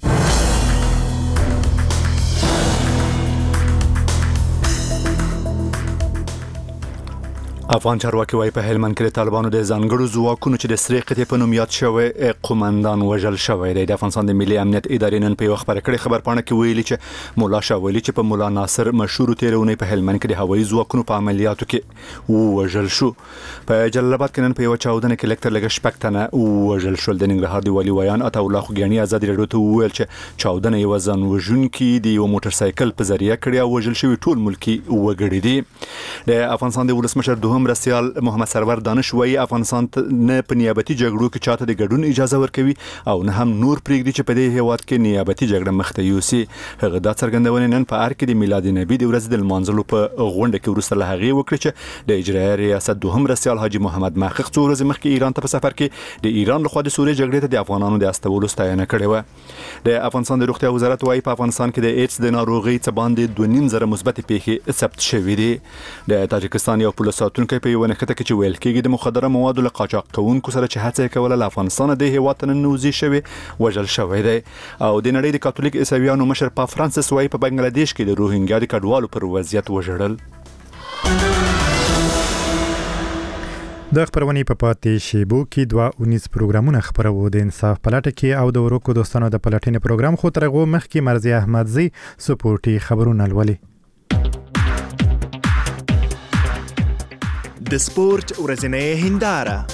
افغان چارواکي وايي په هلمند کې د طالبانو د ځانګړو ځواکونو چې د سرې قطعې په نوم یاد شوی قومندان وژل شوی دی. د افغانستان د ملي امنیت ادارې نن په یو خبره کړې خبرپاڼه کې ویلي چې مولا شاه ویلي چې په مولا ناصر مشهور تیرونی په هلمند کې د هوایي ځواکونو په عملیاتو کې وژل شو. په جلال آباد کې نن په یو چاودنه کې لکټر لګ شپږ تنه وژل شول. د ننګرهار دی والي ویان عطا الله خوګیانی آزاد رادیو ته وویل چې چاودنه یو ځان وژونکي د یو موټر سایکل په ذریعہ کړی او وژل شوی ټول ملکی وګړي دي. د افغانستان د ولسمشر دوهم رسیال محمد سرور دانش وایي افغانستان نه په نیابتي جګړو کې چاته د ګډون اجازه ورکوي او نه هم نور پریږدي چې په دې هیواد کې نیابتي جګړه مخته یوسي. هغه دا څرګندونه نن په ار کې د میلاد نبی د ورځې د لمانځلو په غونډه کې وروسته له هغې وکړه چې د اجرایه ریاست دوهم رسیال حاجي محمد محقق څو ورځې مخکې ایران ته په سفر کې د ایران لخوا د سوریې جګړې ته د افغانانو د استولو ستاینه کړې وه. د افغانستان د روغتیا وزارت وایي په افغانستان کې د ایډز د ناروغۍ څخه باندې دوه نیم زره مثبت پیښې ثبت شوې دي. د تاجکستان یو پولیس ساتونکی په یو نښته کې چې ویل کېږي د مخدره موادو له قاچاق کوونکو سره چې هڅه یې کوله له افغانستانه د هېواد ته ننوځي شوی وژل شوی دی. او د نړۍ د کاتولیک عیسویانو مشر پاپ فرانسیس وایي په بنګلادیش کې د روهینګیا د کډوالو پر وضعیت وژړل. د خبرونې په پاتې شیبو کې دوه اونیز پروګرامونه خبرو د انصاف پلاټه کې او د ورکو دوستانو د پلاټینې پروګرام خو ترغو مخکې مرزي احمدزي سپورټي خبرونه لولي. د سپورت ورځنۍ هنداره.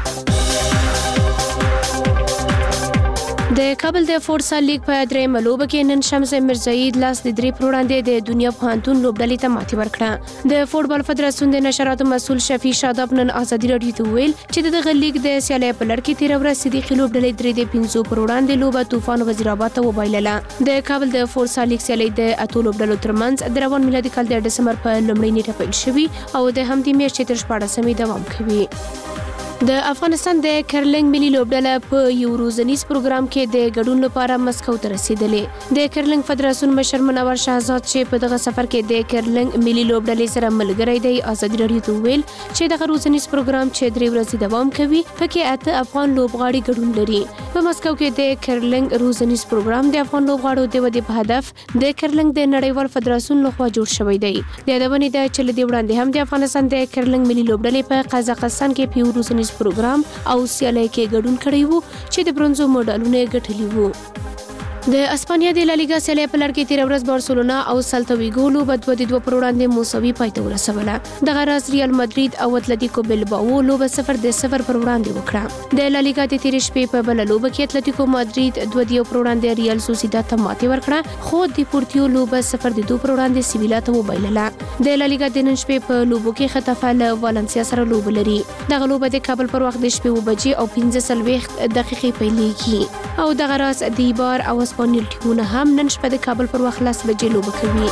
د کابل د فورسا لیګ په درېیمه لوبه کې نن شمس مرزايي لاس د درې پر وړاندې د دنیا پوهنتون لوبډلې ته ماتې ورکړه. د فوټبال فدراسیون د نشراتو مسؤل شفیع شاداب نن آزادي رادیو ته ویل چې دغه لیګ د سیالۍ په لړ کې تیر ورځ صدیقي لوبډلې درې د پنځو پر وړاندې لوبه طوفان وزیرآباد ته وبایلله. د کابل د فورسا لیګ سیالۍ د اتو لوبډلو ترمنځ د روان میلادي کال د ډسمبر په لومړۍ نیټه پیل شوې او د همدې میاشتې تر شپاړسمې دوام کوي. د افغانستان د کرلنګ ملي لوبډله په یو ورځنیز پروګرام کې د ګډون لپاره مسکو ته رسیدلې. د کرلنګ فدراسیون مشر منور شهزاد چې په دغه سفر کې د کرلنګ ملي لوبډلې سره ملګری دی آزادي رادیو ته ویل چې دغه ورځنیز پروګرام چې درې ورځې دوام کوي پکې اته افغان لوبغاړي ګډون لري. په مسکو کې د کرلنګ ورځنیز پروګرام د افغان لوبغاړو د ودې په هدف د کرلنګ د نړیوال فدراسیون لخوا جوړ شوی دی. د یادونې ده چې لدې وړاندې هم د افغانستان د کرلنګ ملي لوبډلې په قزاقستان کې په ورځنیز پروګرام او سیالۍ کې ګډون کړی وو چې د برونزو مډالونه ګټلي وو. د اسپانیا د لالیګا سیالۍ په لړ کې تیر ورځ بارسلونا او سلتا ویګو لوبه دوه د دوه پر وړاندې مساوي پای ته ورسوله. دغه راز ریال مادرید او اتلتیکو بلباو لوبه صفر د صفر پر وړاندې وکړه. د لالیګا د تیر شپې په بل لوبه کې اتلتیکو مادرید دوه د یو پر وړاندې ریال سوسیداد ته ماتې ورکړه خو د پورتیو لوبه صفر د دوه پر وړاندې سیویلا ته وبایلله. د لالیګا د نن شپې په لوبو کې خطافه له والنسیا سره لوبه لري. دغه لوبه د کابل پر وخت د شپې اووه بجې او پنځه څلوېښت دقیقې پیلېږي او دغه راز د ایبار او اسپانیول ټیمونه هم نن شپه د کابل پر وخت لس بجې لوبه کوي.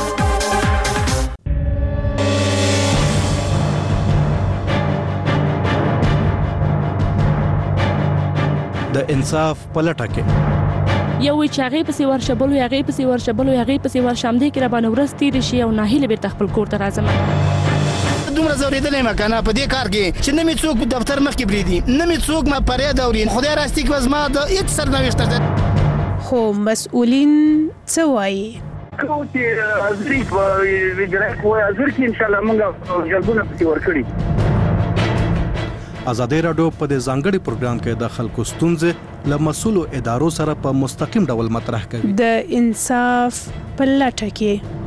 د انصاف پلټه کې یو وی چې هغه پسې ورشبلو هغه پسې ورشبلو هغه پسې ورشم دې کې را باندې ورستې رشي او ناهیله بیرته خپل کور ته راځم. دومره زوریدلې ما کنه په دې کار کې چې نه می څوک دفتر مخ کې بریدي نه می څوک ما پرې دورین خدای راستي کې وزما د هیڅ سرنوشت ده. خو مسؤلین څه وایي؟ کوم چې ازري په ویډرک وای ازر کې ان شاء الله موږ جلبونه پکې ورکړي. ازادي رادیو په دې ځانګړي پروګرام کې د خلکو ستونزې له مسؤلو ادارو سره په مستقیم ډول مطرح کوي. د انصاف په لټه کې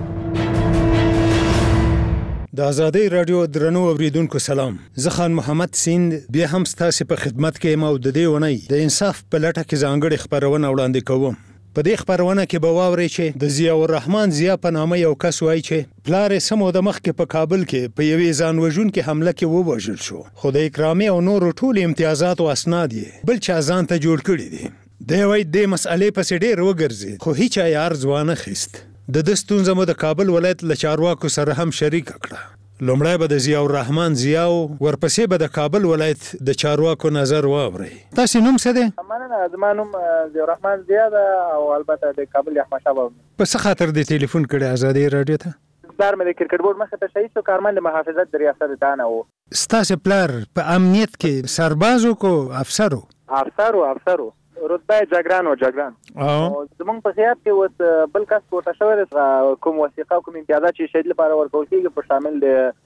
د ازادي رادیو درنو اوریدونکو سلام. زه خان محمد سیند بیا هم ستاسو په خدمت کې ما د دې ونی د انصاف په لټه کې ځانګړي خبرونه وړاندې کوم. په دې خبرونه کې به واورئ چې د ضیاء الرحمن ضیاء په نامه یو کس وایي چې پلار یې سمو د مخکې په کابل کې په یوې ځان وژونکې حمله کې ووژل شو خو د اکرامي او نورو ټول امتیازات او اسناد یې بل چا ځان ته جوړ کړي دي. دی وای د مسئلې پسې ډېر وګرځي خو هیڅ یار ځوانه خست د د ستونزه مو د کابل ولایت له چارواکو سره هم شریک کړه لومړی به د ضیاء الرحمن ضیاء ورپسې به د کابل ولایت د چارواکو نظر واورئ تاسو نوم څه دی؟ مننه زما نوم ضیاء الرحمن ضیاء ده او البته د کابل احمد شاه بابا. په څه خاطر د ټلیفون کړی ازادي رادیو ته؟ پلار مې د کرکټ بورډ مخې ته شهید شو کارمند محافظت د ریاست دانه و. ستاسو پلار په امنیت کې سربازو کو افسرو؟ افسرو افسرو رتبه جګران او جګران او زمونږ په خیاط کې اوس بل کس پورته شوی دی کوم وثیقه کوم امتیازات چې شهید لپاره ورکول کېږي په شامل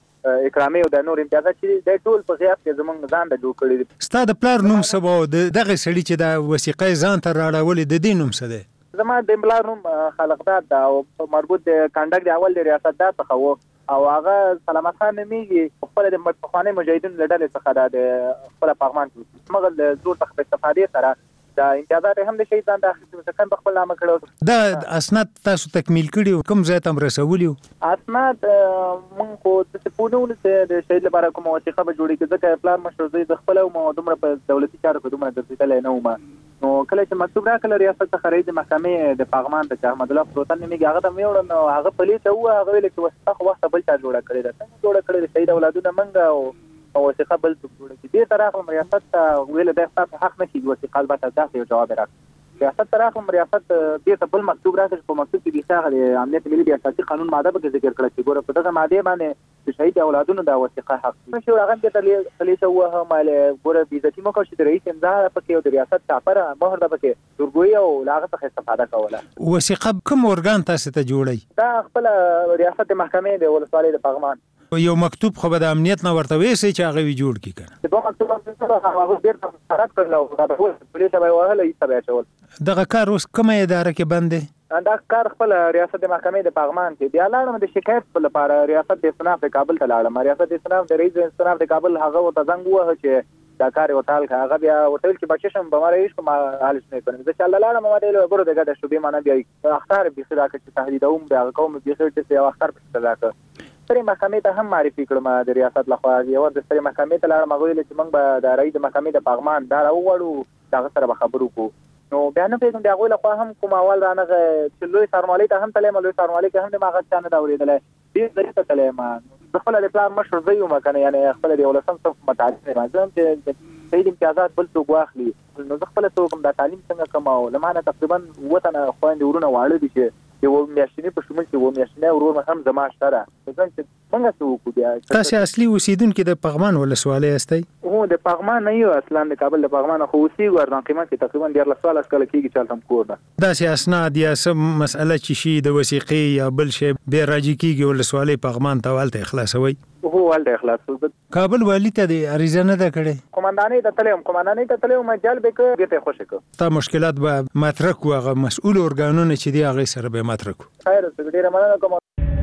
د اکرامي او د نور امتیازات چې د ټول په خیاط کې زمونږ ځان د جوړ کړی دي. ستا د پلار نوم څه و د دغه سړي چې د وثیقه ځان ته راړولې د دې نوم څه دی؟ زما د پلار نوم خلقداد ده او مربوط د کنډک د اول د ریاست دار څخه و او هغه سلامت خان نومیږي خپل د پخواني مجاهدینو له ډلې څخه ده د خپل پغمان کې مګر د زور څخه په استفادې سره دا امتیازات هم د شهید ځان د اخیستو څخه په خپل نامه کړو. دا اسناد تاسو تکمیل کړي کوم ځای ته رسولي؟ اسناد مونږ خو د سپونول د شهید لپاره کوم وثیقه به جوړی کړه ځکه پلان مشر زوی د خپل او دومره په دولتي چارو کې دومره ګرځېدل نه ومه نو کله چې مکتوب راکړل ریاست څخه رئیس محکمې د پغمان ته احمد الله فروتن نومیږي هغه ته مې وړل نو هغه پولیس او هغه ویل چې وثیقه خو وخت بل چا جوړه کړې ده څنګه جوړه کړې ده شهید اولادونه منګه او او وثیقه بل څه جوړه کړي دې طرف ریاست ته ویل د تاسو حق نه کیږي وثیقه البته تاسو یو جواب راکړي ریاست طرف ریاست دې ته بل مکتوب راکړي په مکتوب کې د هغه امنیت ملي د اساسي قانون ماده به ذکر کړل چې ګوره په دغه ماده باندې د شهید اولادونو د وثیقه حق نشي هغه کې تلې ته وه مال ګوره بیزتی مو کو چې د رئیس امضا پکې او د ریاست چاپر مهر ده پکې درګوي او لاغه څخه استفاده کوله. وثیقه کوم ارګان تاسو ته جوړي؟ دا خپل ریاست محکمې د ولسوالۍ د پغمان یو مکتوب خو به د امنیت نه ورته وېسي چې هغه وی جوړ کی کنه دوه مکتوب هغه ډیر فرق کړل او دا ټول پولیس به وهله یې تبع چول. دغه کار اوس کومه اداره کې بند دی؟ دا کار خپل ریاست محکمې د پغمان کې بیا لاړم د شکایت په لپاره ریاست د استناف د کابل ته لاړم ریاست د استناف د رئیس استناف د کابل هغه وته زنګ وه چې دا کار وتال هغه بیا وتل چې بچشم به ماره هیڅ کوم حالش نه کوي زه چې لاړم ما دې له ګورو دغه شوبې معنا بیا اختار به خدا کې تهدیدوم بیا کوم به چې یو اختر په صدا سری محکمې ته هم معرفي کړم د ریاست لخوا یو د سری محکمې ته لاړم هغه ویل چې موږ به د رئیس محکمې د پغمان دا راوړو دا سره به خبرو کو نو بیا نه پیژنم دا غوښله خو هم کوم اول رانه چې لوی سرمالي ته هم تلې لوی سرمالي کې هم د ماغه چانه دا ورېدل دې ځای ته تلې ما خپل د پلان مشر زوی وم کنه یعنی خپل د ولسم صف متعلق راځم چې صحیح امتیازات بل څوک واخلي نو خپل څوک د تعلیم څنګه کماو لمانه تقریبا وطن خويند ورونه واړه دي چې یو میاشتنی په شمول کې و میاشتنی ورور هم زما شته څنګه څنګه څوک بیا تاسو اصلي اوسیدونکو د پغمان ولسوالۍ استئ هو د پغمان نه یو اصلا د کابل د پغمان خو اوسې ورته قیمت کې تقریبا ډیر لسوال اسکل کېږي چې تم کور ده دا سي اسناد یا سم مسأله چې شي د وثیقې یا بل شی به راځي کېږي ولسوالۍ پغمان ته ولته اخلاصوي هو ولته اخلاص کابل والی ته د اریزه نه ده کړې قومندانۍ ته تلم قومندانۍ ته تلم مجال به کې ته خوشی کو تا مشکلات به مطرح واغه مسؤل ارګانونه چې دی هغه سره به مطرح کو خیر ډیره مننه کوم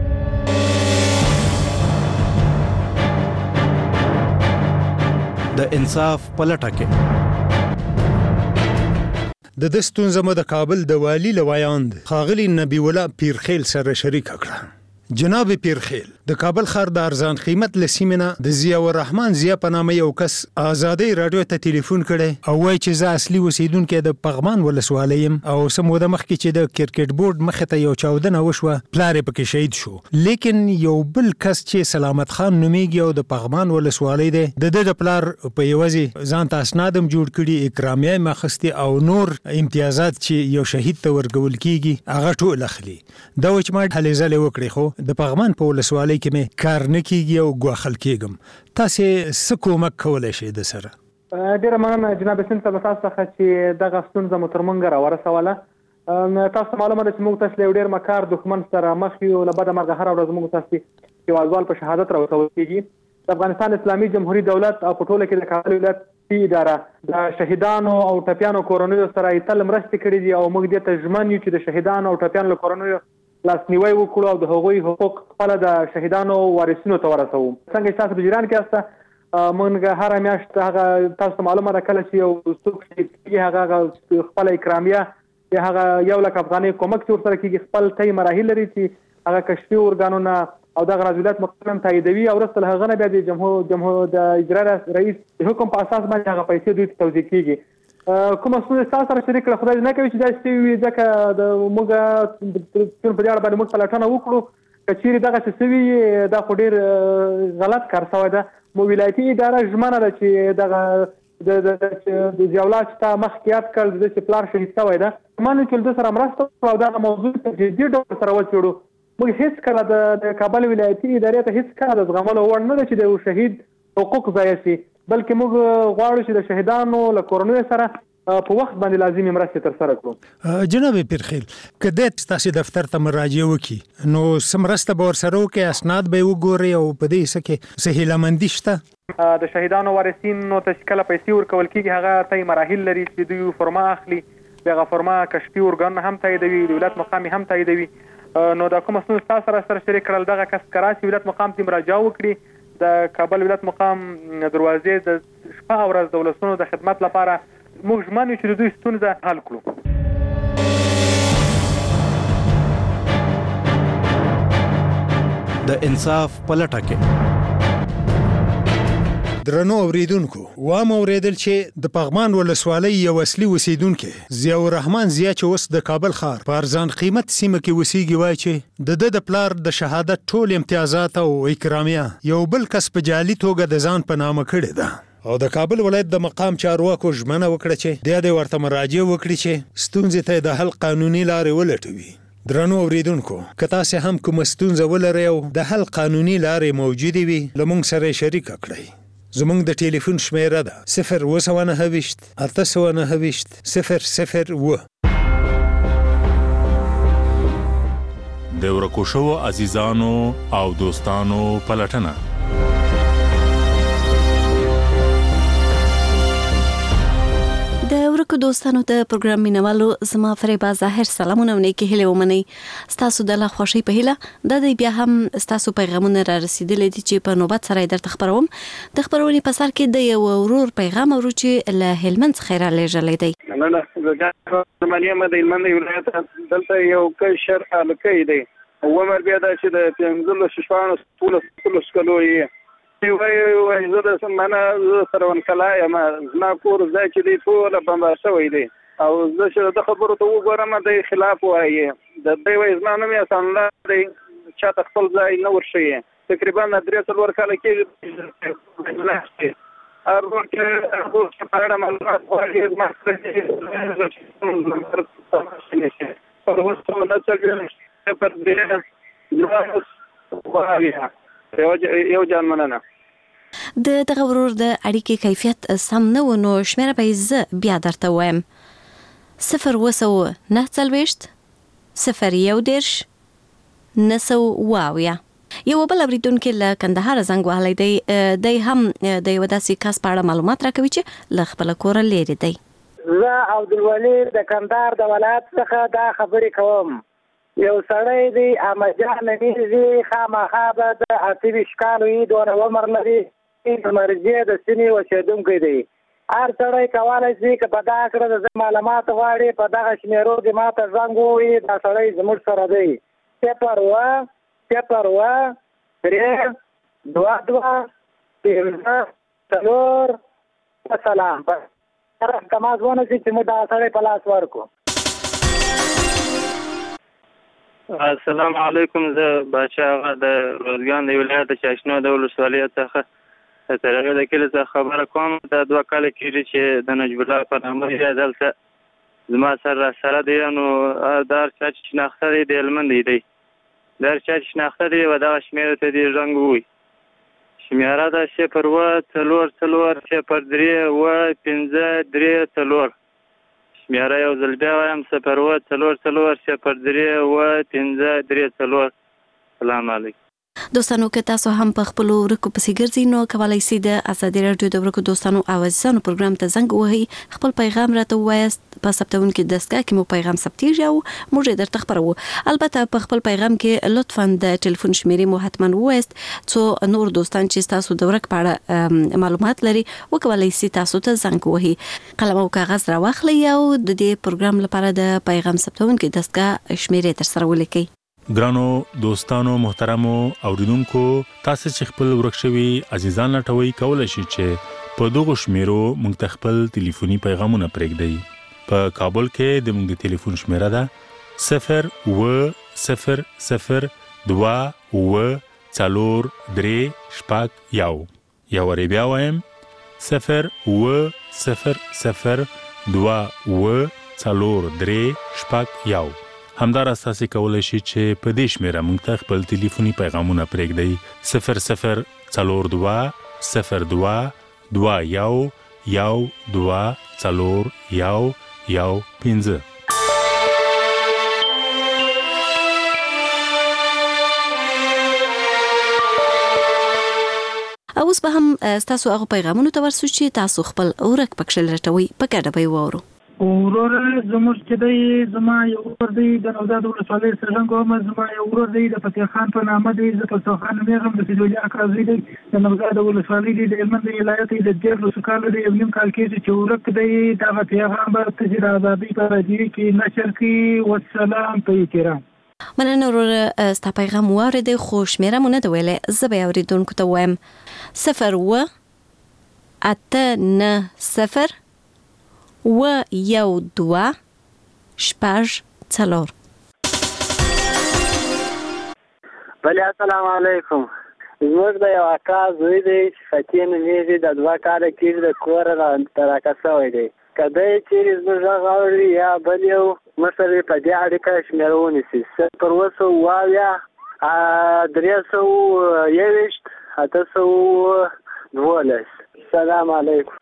د انصاف پلټه کې د دستون زمو د کابل د والی لوایاند خاغلی نبی الله پیرخیل سره شریک کړه جناب پیرخیل د کابل ښار د ارزان قیمت لسیمنه د ضیاء الرحمن ضیاء په نامه یو کس آزادۍ رادیو ته ټلیفون کړي او وایي چې زه اصلي اوسیدونکو د پغمان ولسوالۍ يم او سموده مخکې چې د کرکټ بورډ مخه ته یو چاودنه وشوه پلار یې پکې شهید شو لیکن یو بل کس چې سلامت خان نومیږي او د پغمان ولسوالۍ دی د د پلار په یوازې ځان ته اسنادم جوړ کړي اکرامیه مخستی او نور امتیازات چې یو شهید ته ورګول کیږي هغه ټول اخلي دا چې ما هلې ځلې وکړي خو د پغمان په ولسوالۍ کې مې کار نه کیږي او ګواخل کېږم تاسو څه کومک کولای شئ د سره ډیره مننه جناب سین صاحب تاسو څخه چې دغه ستونزه مو تر مونږ راورسوله تاسو معلومه ده چې موږ تاسو له ډیر مکار دښمن سره مخ یو له بده مرګ هر ورځ موږ تاسو یوازوال په شهادت راوړل کېږي د افغانستان اسلامي جمهوریت دولت او په ټوله کې د کابل ولایت اداره د شهیدانو او ټپیانو کورونو سره تل مرسته کړې دي او موږ دې ته ژمن یو چې د شهیدانو او ټپیانو کورونو لاسنیوي وکړو او د هغوی حقوق خپل د شهیدانو وارثینو ته ورسوو څنګه تاسو د جیران کې استه مونږ هر میاشت هغه تاسو معلومه ده کله چې یو څوک چې هغه خپل اکرامیه یا هغه یو لک افغاني کومک چې ورسره کېږي خپل تی مراحل لري چې هغه کشفي ارګانونه او دغه رضایت مقام تاییدوي او وروسته هغه نه بیا د جمهور جمهور د اجرا رئیس د حکم په اساس باندې هغه پیسې دوی ته توزیع کېږي کوم څه تاسو سره شریک کړه خدای نه کوي چې دا ستوي ځکه د موږ په دې اړه باندې موږ پلټنه وکړو کچېری دغه څه وی دا خو ډیر غلط کار شوی ده مو ولایتي اداره ژمنه ده چې دغه د د جولات ته مخکیات کړ د چې پلان شهید شوی ده مانو چې د سره مرسته او دا موضوع ته جدي ډول سره وڅېړو موږ هیڅ کله د کابل ولایتي ادارې ته هیڅ کله د زغملو وړ نه ده چې د شهید حقوق ضایع شي بلکې موږ غواړو چې د شهیدانو له کورنیو سره په وخت باندې لازمي مرستې تر سره کړو. جناب پیرخیل کده تاسو دفتر ته مراجعه وکړي نو سمرسته به ورسره وکړي اسناد به وګوري او په دې سکه سهیلمندي شته د شهیدانو وارثینو تشکیل پیسې ورکول کیږي هغه ته مراحل لري چې دوی فرما اخلي دغه فرما کشفي ارګان هم تاییدوي دولت مقام هم تاییدوي نو دا کوم څه تاسو سره سره شریک کړل دغه کس کراسي ولایت مقام ته مراجعه وکړي د کابل ولایت مقام دروازې د شپه او ورځ د ولسونو د خدمت لپاره موږ ژمنو چې د دوی ستونزه حل کړو. د انصاف پلټه کې درنو اوریدونکو و ما اوریدل چې د پغمان ولسوالۍ یو اصلي اوسیدونکو ضیاء الرحمن ضیاء چې اوس د کابل ښار په ارزان قیمت سیمه کې اوسېږي وایي چې د د د پلار د شهادت ټول امتیازات او اکرامیه یو بل کس په جعلي توګه د ځان په نامه کړې ده او د کابل ولایت د مقام چارواکو ژمنه وکړه چې د دې ورته مراجعه وکړي چې ستونزې ته د حل قانوني لارې ولټوي. درنو اوریدونکو که تاسو هم کوم ستونزه ولرئ او د حل قانوني لارې موجودې وي لمونږ سره شریک کړئ. زمونږ د ټلیفون شمیره ده صفر اوه سوه نهه ویشت اته سوه نهه ویشت صفر صفر اوه. د ورکو شوو عزیزانو او دوستانو پلټنه د ورکو دوستانو د پروګرام مینوالو زما فریبا ظاهر سلامونه ونیکي هله ومني ستاسو د لا خوشي په هله د دې بیا هم ستاسو پیغامونه را رسیدلې دي چې په نوبت سره در تخبروم د خبرونې په سر کې د یو ورور پیغام ورو چې له هلمند خیره لېږلې دی نه نه زه مریم د هلمند ولایت دلته یو کشر الکې دی عمر بیا دا چې د پنځلس شپږ ټول ټول سکلو یې وای وای زه د سمانه سره ونکلا یم زما کور ځای چې دی ټول بمبار شوی دی او زه چې د خبرو ته وګورم د خلاف وایي د دوی وای زما نوم یې اسانله دی چا ته خپل ځای نه ورشي تقریبا درې څلور کاله کې ارغور کې ارغور چې پاره معلومات وایي زما پر وسو نه څنګه پر دې نو وایي یو جان مننه د دغه ورور د اړیکې کیفیت سم نه و نو شمیره به زه بیا درته وایم صفر اوه سوه نهه څلوېښت صفر یو دېرش نهه سوه اوه اویا. یو بل اوریدونکي له کندهار زنګ وهلی دی دی هم د یو داسې کس په اړه معلومات راکوي چې له خپله کوره لرې دی. زه عبدالولي د کندهار د ولایت څخه دا خبرې کوم. یو سړی دی احمدجان نومیږي خامخا به د اته ویشت کالو یې دونه عمر لري د مرجې د سیمې اوسېدونکی دی. هر سړی کولی شي که په دغه کړه د زه معلومات غواړي په دغه شمېرو دې ما ته زنګ ووهي دا سړی زموږ سره دی صفر اوه صفر اوه درې دوه دوه پنځه څلور وسلام په تماس ونه شي چې موږ دغه سړی په لاس ورکړو. السلام علیکم زه باچا آغا د روزګان د ولایت د چاشنو د ولسوالۍ څخه تر هغه د کلي څخه خبره کوم دا دوه کاله کېږي چې د نجیب الله په نامه یې دلته زما سره سره دی نو دا هر چا چې شناخته دی د هلمند دی دا هر چا چې شناخته دی و دغه شمېرې ته دې رنګ ووایي شمېره ده صفر اوه څلور څلور صفر درې اوه پنځه درې څلور شمېره یو ځل بیا وایم صفر اوه څلور څلور صفر درې اوه پنځه درې څلور. سلام علیکم. دوستانو که تاسو هم په خپل ورکو پسې ګرځئ نو کولی شئ د ازادي راډیو د ورکو دوستانو او عزیزانو پروګرام ته زنګ ووهئ خپل پیغام راته ووایاست په ثبتونکي دستګاه کې مو پیغام ثبتیږي او موږ یې درته خپروو. البته په خپل پیغام کې لطفا د ټلیفون شمیرې مو حتما ووایاست څو نور دوستان چې تاسو د ورک په اړه معلومات لري وکولی شئ تاسو ته زنګ ووهئ قلم او کاغذ راواخلئ او د دې پروګرام لپاره د پیغام ثبتونکي دستګاه شمیرې ترسره ولیکئ. ګرانو دوستانو محترمو اوریدونکو تاسو چې خپل ورک شوي عزیزان لټوي کولای شئ چې په دغه شمیرو موږ ته خپل ټلیفوني پیغامونه پرېږدئ. په کابل کې د موږ د ټلیفون شمیره ده صفر اوه صفر صفر دوه اوه څلور درې شپږ یو. یو وارې بیا وایم صفر اوه صفر صفر دوه اوه څلور درې شپږ یو. همداراز تاسې کولی شئ چې په دې شمیره موږ ته خپل ټلیفوني پیغامونه پرېږدئ صفر صفر څلور دوه صفر دوه دوه یو یو دوه څلور یو یو پنځه. اوس به هم تاسو هغه پیغامونو ته ورسو چې تاسو خپل اورک پکښل رټوي په ګډه به وورو. ورور زموږ چې دی زما یو ورور دی د نوزاد ولسوالۍ سرجنګ وم، زما یو ورور دی د فتح خان په نامه دی، زه فتح خان نومیږم، د فیضولي اکا زوی دی، د نوزاد ولسوالۍ دی، د هلمند ولایت دی، د دیارلسو کالو دی، یو نیم کال کېږي چې ورک دی. دغه پیغام به ته چې د ازادۍ په راډیو کې نشر کړي. والسلام په احترام. مننه ورور، ستا پیغام واورېدی خو شمېره مو نه ده ویلی، زه به یې اورېدونکو ته ووایم صفر اوه اته نه صفر و یو دوه شپږ څلور. بله السلام علیکم. زموږ د یو اکا زوی دی چې فتح نومیږي، د دوه کاله کېږي د کوره راکه شوی دی. که دی چېرې زموږ غږ اوري یا بل یو مشر یې په دې اړیکه شمېره ونیسي صفر اوه سوه اوه اویا درې سوه یوویشت اته سوه دولس. السلام علیکم.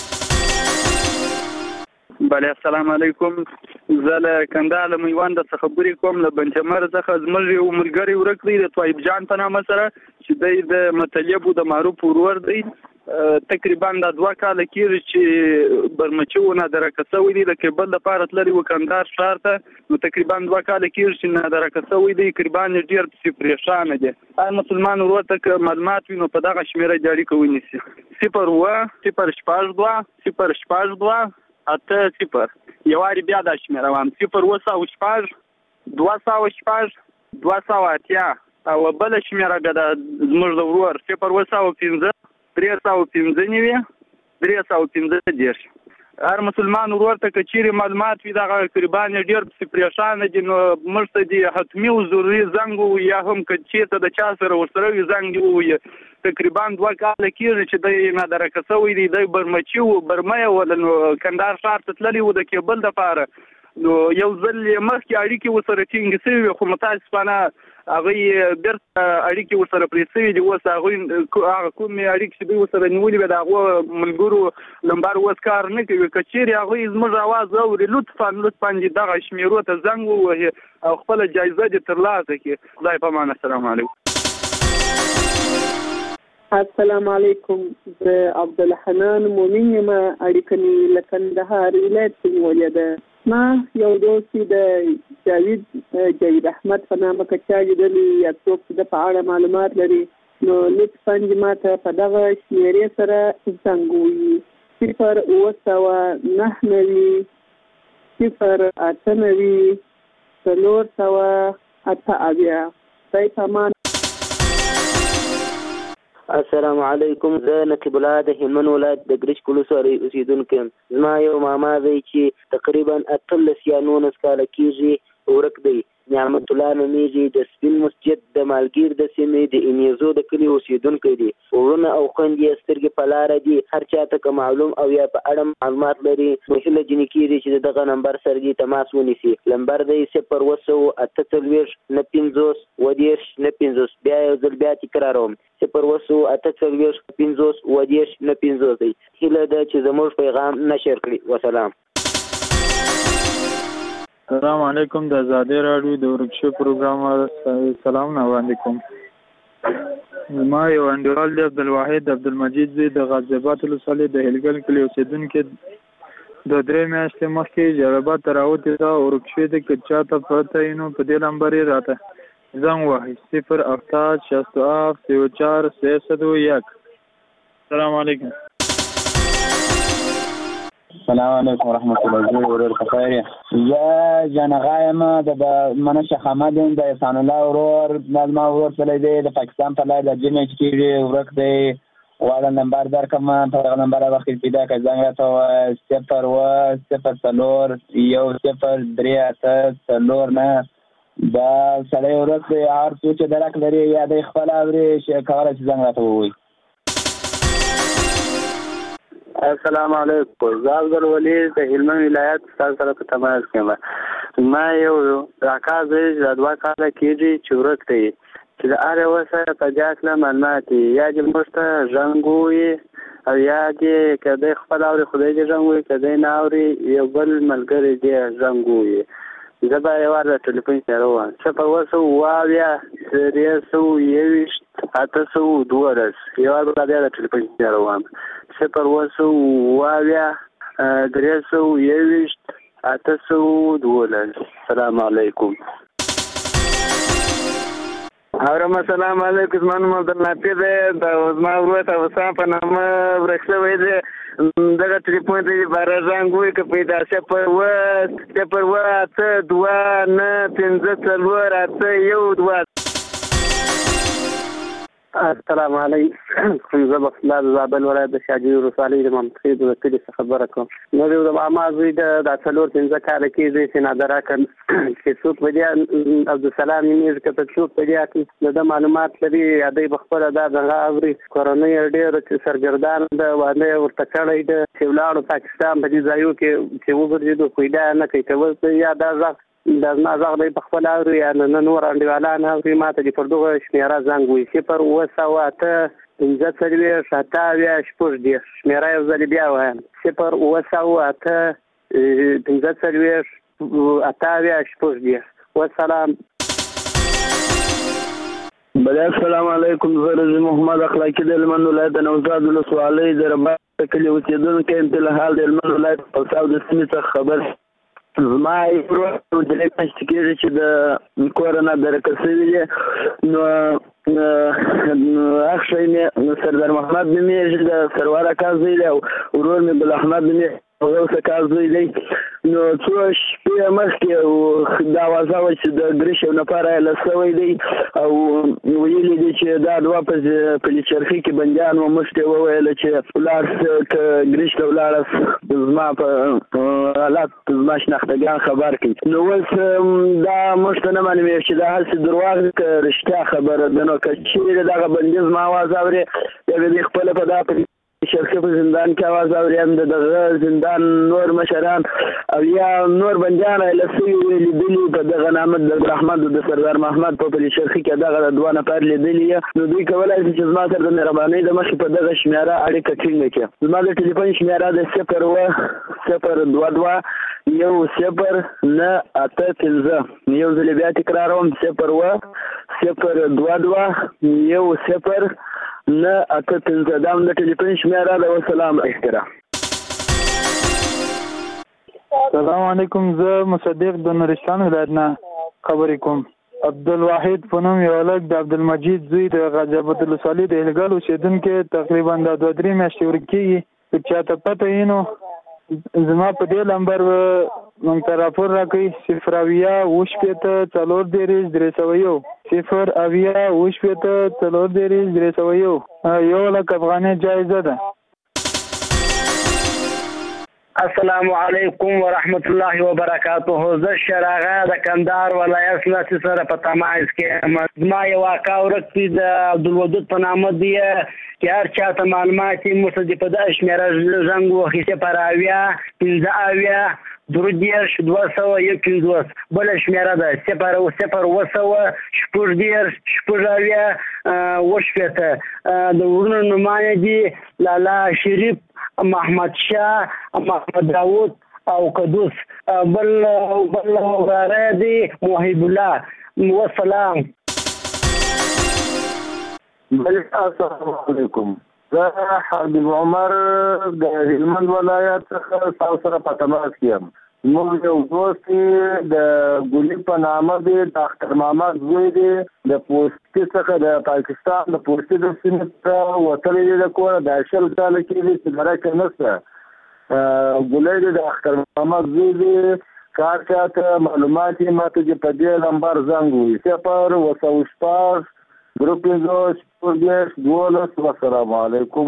بله السلام علیکم. زه له کندهار له میوند څخه خبرې کوم، له بنچمر څخه. زموږ یو ملګری ورک دی د طیب جان په نامه سره چې دی د مطلب د معروف ورور دی. تقریبا دا دوه کاله کېږي چې برمچي و نادرکه شوی دی، د کیبل دپاره تللی و کندهار ښار ته، نو تقریبا دوه کاله کېږي چې نادرکه شوی دی. قربا یې ډېر پسې پرېشانه دی. هر مسلمان ورور ته که معلومات وي نو په دغه شمېره دې اړیکه ونیسي صفر اوه صفر شپږ دوه صفر شپږ دوه اته صفر. یو وارې بیا دا شمېره وایم صفر اوه سوه شپږ دوه سوه شپږ دوه سوه اتیا. او بله شمېره بیا د زموږ د ورور صفر اوه سوه پنځه درې سوه پنځه نوي درې سوه پنځه دېرش. هر مسلمان ورور ته که چیرې معلومات وي دغه قربان یې ډېر پسې پرېشانه دي، نو موږ ته دې حتمي او ضروري زنګ ووایي، یا هم که چېرته د چا سره ورسره وي زنګ دې ووایي. تقریبا دوه کاله کېږي چې دی نادرکه شوی دی، دی برمچي و برمه یې وله، نو کندهار ښار ته تللی و د کیبل دپاره. نو یو ځل یې مخکې اړیکې ورسره ټینګې شوي وې، خو متاسفانه هغوی بیرته اړیکې ورسره پرې شوي دي. اوس هغوی هغه کومې اړیکې چې دوی ورسره نیولي وې د هغو ملګرو نمبر اوس کار نه کوي. که چیرې هغوی زموږ اواز اوري لطفا لطفا دې دغه شمېرو ته زنګ ووهي او خپله جایزه دې ترلاسه کړي. خدای په امان. السلام علیکم. السلام علیکم. زه عبدالحنان مومن یم، اړیکه مې له کندهار ولایت څخه نیولې ده. ما یو دوست د جاوید جاوید احمد په نامه که چا لیدلی یا څوک چې د په اړه معلومات لري نو لطفا دې ما ته په دغه شمېرې سره زنګ ووهي صفر اوه سوه نهه نوي صفر اته نوي څلور سوه اته اویا. خدای په امان. السلام علیکم. زه نقیب الله د هلمند ولایت د ګرشک ولسوالۍ اوسېدونکی یم. زما یو ماما دی چې تقریبا اتلس یا نولس کاله کېږي ورک دی. نعمت الله نومیږي، د سپین مسجد د مالګیر د سیمې د انیزو د کلي اوسېدونکی دی. وروڼه او خویندې یې سترګې په لاره دي. هر چا ته که معلوم او یا په اړه معلومات لري نو هیله ځینې کېږي چې د دغه نمبر سره دې تماس ونیسي. نمبر دی صفر اوه سوه اته څلوېښت نه پنځوس اووه دېرش نه پنځوس. بیا یو ځل بیا تکراروم صفر اوه سوه اته څلوېښت پنځوس اووه دېرش نه پنځوس دی. هیله ده چې زموږ پیغام نشر کړي. وسلام. السلام علیکم. د ازادۍ راډیو د ورکشپ پروګرام سلام نه وړاندې کوم. ما یو انډیوال دی عبدالواحد عبدالمجید زوی د غازیاباد ولسوالۍ د هلګل کلي اوسېدونکی. د درې میاشتې مخکې جلالآباد ته راوتې ده ورکشپ دی. که چا ته پته وي نو په دې نمبر یې راته زنګ وهئ صفر هفتاد شصت و هفت سی و چهار سیصد و یک. السلام علیکم. السلام علیکم ورحمت الله. زه ورور بخیر یم. زه جانغا یم د منشه حمد یم، د احسان الله ورور. زما ورور تللی دی د پاکستان په لار د جمع چې کېږي ورک دی. والا نمبر درکم په هغه نمبر وخت پیدا کړه زنګ راته صفر و صفر څلور یو صفر درې اته څلور نه دا سړی ورځ دی هر څو چې درک لري یا د خپل اوري چې کولای شي څنګه راته ووایي. السلام علیکم. زه عبد الولي د هلمند ولایت تاسو سره په تماس کې یم. ما یو راکا زوی د دوه کاله کېږي چې ورک دی چې د هر یو سره په جاکله معلومات یا د موږ ته زنګ ووایي او یا دې که دی خپل اوري خدای دې زنګ ووایي که دی نه اوري یو بل ملګری دې زنګ ووایي. زه به یو وار د ټلیفون سره ووایم صفر اوه سوه اوه اویا درې سوه یوویشت اته سوه دولس یو وار به بیا د ټلیفون سره ووایم صفر اوه سوه اوه اویا درې سوه یوویشت اته سوه دولس. السلام علیکم. اورم السلام علیکم. زما نوم عبدالنافع دی. د زما ورور ته وسام په نامه ورک شوی دی. دغه ټلیفون ته یې باره زنګ ووایي که پیدا صفر اوه صفر اوه اته دوه نه پنځه څلور اته یو دوه. السلام علیکم. زه بخلا د زابل ولایت د شاجوی ولسوالۍ د محمد خیل د کلي څخه خبره کوم. نو د ماما زوی د څلور پنځه کاله کېږي چې نادره کړ چې څوک په دې عبدالسلام نومېږي که په څوک په دې د ده معلومات لري یا دی په خپله دا دغه اوري کورنۍ یې ډېره سرګردان ده واده یې ورته کړی ده چې ولاړو پاکستان په دې ځایو کې چې وګرځېدو خو یې دا نه کوي که اوس یا دا غږ دا زما غږ دی په خپل اوري یا نه نور انډیوالان اوري ما ته دې پر دغه شمېره زنګ ووایي صفر اوه سوه اته پنځه څلوېښت اته اویا شپږ دېرش. شمېره یو ځلې بیا وایم صفر اوه سوه اته پنځه څلوېښت اته اویا شپږ دېرش. والسلام. بله السلام علیکم. زه رضي محمد اخلاقي د هلمند ولایت د نوزاد ولسوالۍ د رباط کلي اوسېدونکی یم چې له حال د هلمند ولایت په ساو د سیمې څخه خبر زما یې ورور درې میاشتې کېږي چې د کوره نه درکه شوي دي. نو اخ شی مې سردار محمد نومېږي د سرور اکا زوی دی او ورور مې ګل احمد نومېږي غوث اکا زوی دی. نو څو شپې مخکې دا اوازه وه چې د ګریش یو نفر ایله شوی دی او ویلي دي چې دا دوه په پلچرخي کې بندیان وه. موږ ته یې وویله چې ولاړ که ګریش ته ولاړه زما په حالات زما شناختګان خبر کړي. نو اوس دا موږ ته نه معلومېږي چې دا هسې درواغ که رښتیا خبره ده. نو که چېرې دغه بندي زما اواز اوري بیا به دوی خپله په دا شرخي په زندان کې اواز اوري هم د دغه زندان نور مشران او یا نور بندیان ایله شوي وي لیدلي په دغه نامه د احمد د سردار محمد په پلي شرخي کې دغه دوه نفر لیدلي نو دوی کولی شي چې زما سره د مهربانۍ د مخې په دغه شمېره اړیکه ټینګه کړي. زما د ټلیفون شمېره د صفر اوه صفر دوه دوه یو صفر نه اته پنځه. یو ځلې بیا تکراروم صفر اوه صفر دوه دوه یو صفر نه اته پنځه. دا هم د ټلیفون شمېره ده. والسلام احترام. السلام علیکم. زه مصدق د نورستان ولایت نه خبرې کوم. عبدالواحد په نوم یو هلک د عبدالمجید زوی د غازیاباد ولسوالۍ د هلګل اوسېدونکی تقریبا دا دوه درې میاشتې ورک کېږي. که چاته پته وي نو زما په دې نمبر موږ ته راپور راکوي صفر اویا اوه شپېته څلور دېرش درې سوه یو صفر اویا اوه شپېته څلور دېرش درې سوه یو. یو لک افغانۍ جایزه ده. السلام علیکم ورحمت الله وبرکاته. زه شراغه د کندهار ولایت نه سره په تماس کې زما یو اکا ورک دی د عبدالودود په نامه دی چې هر چاته معلومات یې موږ ته په دغه شمېره زنګ واخیستی پر اویا پنځه اویا درې دېرش دوه سوه یو پنځوس. بله شمېره ده صفر صفر اوه سوه شپږ دېرش شپږ اویا اوه شپېته. د ورونو نومونه دي لالا شریف محمد شاه محمد داود او قدوس. بل بل وراره دی محب الله. والسلام. السلام علیکم. زه حبیب عمر د هلمند ولایت څخه تاسو سره په تماس کې یم. موږ یو دوست د ګلي په نامه دی د اختر محمد زوی دی د پوستې څخه د پاکستان د پوستې د سیمې څخه وتلی دی د کوره د شل کاله کېږي چې درکه نشته. ګلی دی د اختر محمد زوی دی. کار چاته معلومات یې ما ته چې په دې نمبر زنګ ووایي صفر اوه سوه شپږ درې پنځوس شپږ دېرش دولس. والسلام علیکم.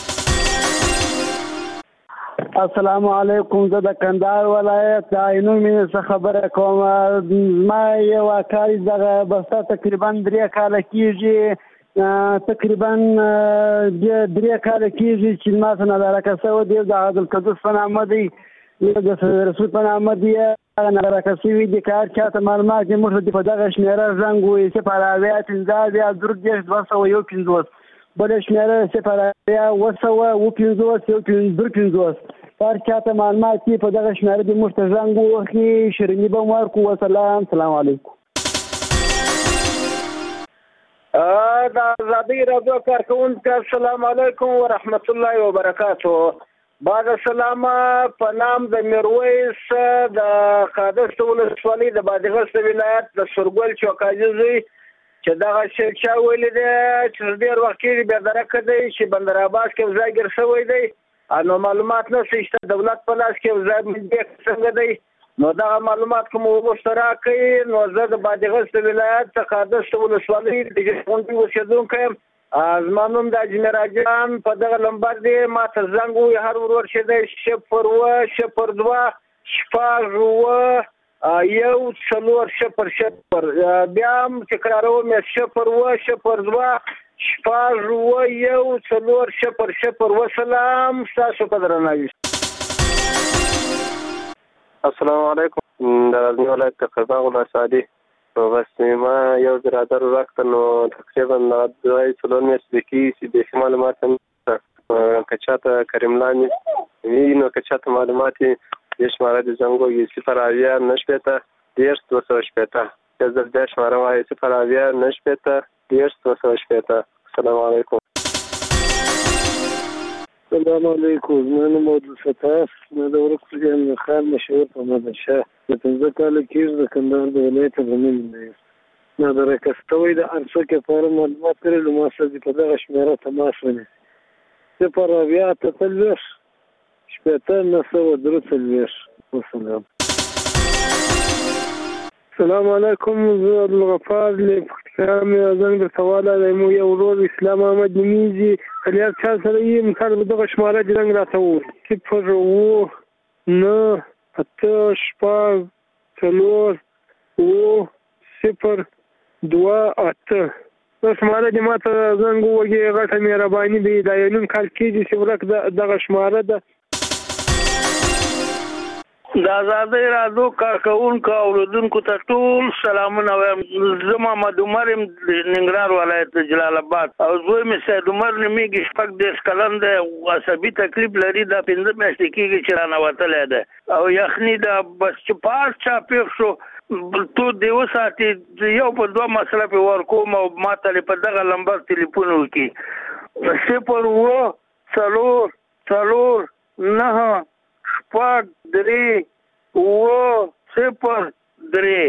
السلام علیکم. زه د کندهار ولایت د عینو مینې څخه خبره کوم. ما یو کال دغه بسته تقریبا درې کاله کېږي، تقریبا درې کاله کېږي چې ما ته نادرکه شوی دی. د عبدالقدوس په نامه دی، د رسول په نامه دی. هغه نادرکه شوي دي که هر چا ته معلومات دي موږ ته په دغه شمېره زنګ ووایي صفر اویا پنځه اویا درې دېرش دوه سوه یو پنځوس. بله شمېره صفر اویا اوه سوه اوه پنځوس یو درې پنځوس. هر چا ته معلومات دي په دغه شمېره دي موږ ته زنګ ووهي، شیریني به مو ورکړو. وسلام. سلام علیکم. د ازادۍ راډیو کارکوونکو السلام علیکم ورحمت الله وبرکاتو. بعد السلام په نام د میرویس د قادس ولسوالۍ د بادغیس ولایت د سرګل چوکاجي زوی چې دغه شی چا ویلي دی چې ډېر وخت کېږي بېدرکه دی چې بندر عباس کې ځای ګیر شوی دی، نو معلومات نشته چې دولت په لاس کې ځای ملي څنګه دی. نو دغه معلومات کوم وروسته راکړئ. نو زه د بادغیس ولایت د قادس ولسوالۍ د غونډې اوسېدونکی یم. زما نوم د اجمیر جان په دغه نمبر دی ما ته زنګ ووایي هر ورور چې دی صفر اوه صفر دوه شپږ اوه یو څلور صفر صفر. بیا هم تکراروم صفر اوه صفر دوه شپږ اوه یو څلور صفر صفر. وسلام. ستاسو په درناوي. السلام علیکم. د غزني ولایت د قرباغ ولسوالۍ بس ما یو برادر راکړ، نو تقریبا دوی څلور میاشتې کېږي چې بېخي معلومات هم نشته. که چاته کریم الله وي نو که چاته معلومات یې دې شماره د زنګ ووایي صفر اویا نهه شپېته دېرش دوه سوه شپېته. یو ځل بیا شماره وایي صفر اویا نهه شپېته دېرش دوه سوه شپېته. السلام علیکم. السلام علیکم. زما نوم عبدالفتاح، زما د ورک جان خان مشهور په محمد شاه د پنځه کاله کېږي د کندهار د ولایت غنیم دی. نادرکه شوی د هر څوک لپاره معلومات کړي ما سره په دغه شمېره تماس ونیسي صفر اویا اته څلوېښت شپېته نهه سوه درې څلوېښت. وسلام. السلام علیکم. زه عبدالغفار له پکتیکا مې زنګ درته والی مو یو ورور اسلام احمد نومیږي کله هر چا سره یې مثال به دغه شماره د رنګ راته ووایي صفر اوه نهه اته شپږ څلور اوه صفر دوه اته. دا شماره دې ما ته زنګ ووایي غټه مهرباني دی. دا یو نیم کال کېږي چې ورک دغه شماره ده. د ازادۍ راډیو کارکوونکو او اوریدونکو ته ټول سلامونه وایم. زه محمد عمر یم د ننګرهار ولایت د جلال آباد او زوی مې سید عمر نومیږي شپږ دېرش کلن دی. عصبي تکلیف لري. دا پنځه میاشتې کېږي چې رانوتلی دی او یخني ده. بس چې په هر چا پېښ شو تو دې وساتي یو په دوه مسله پې ورکوم او ما ته په دغه لمبر تلیفون وکړي صفر اوه څلور څلور نهه شپږ درې اوه صفر درې.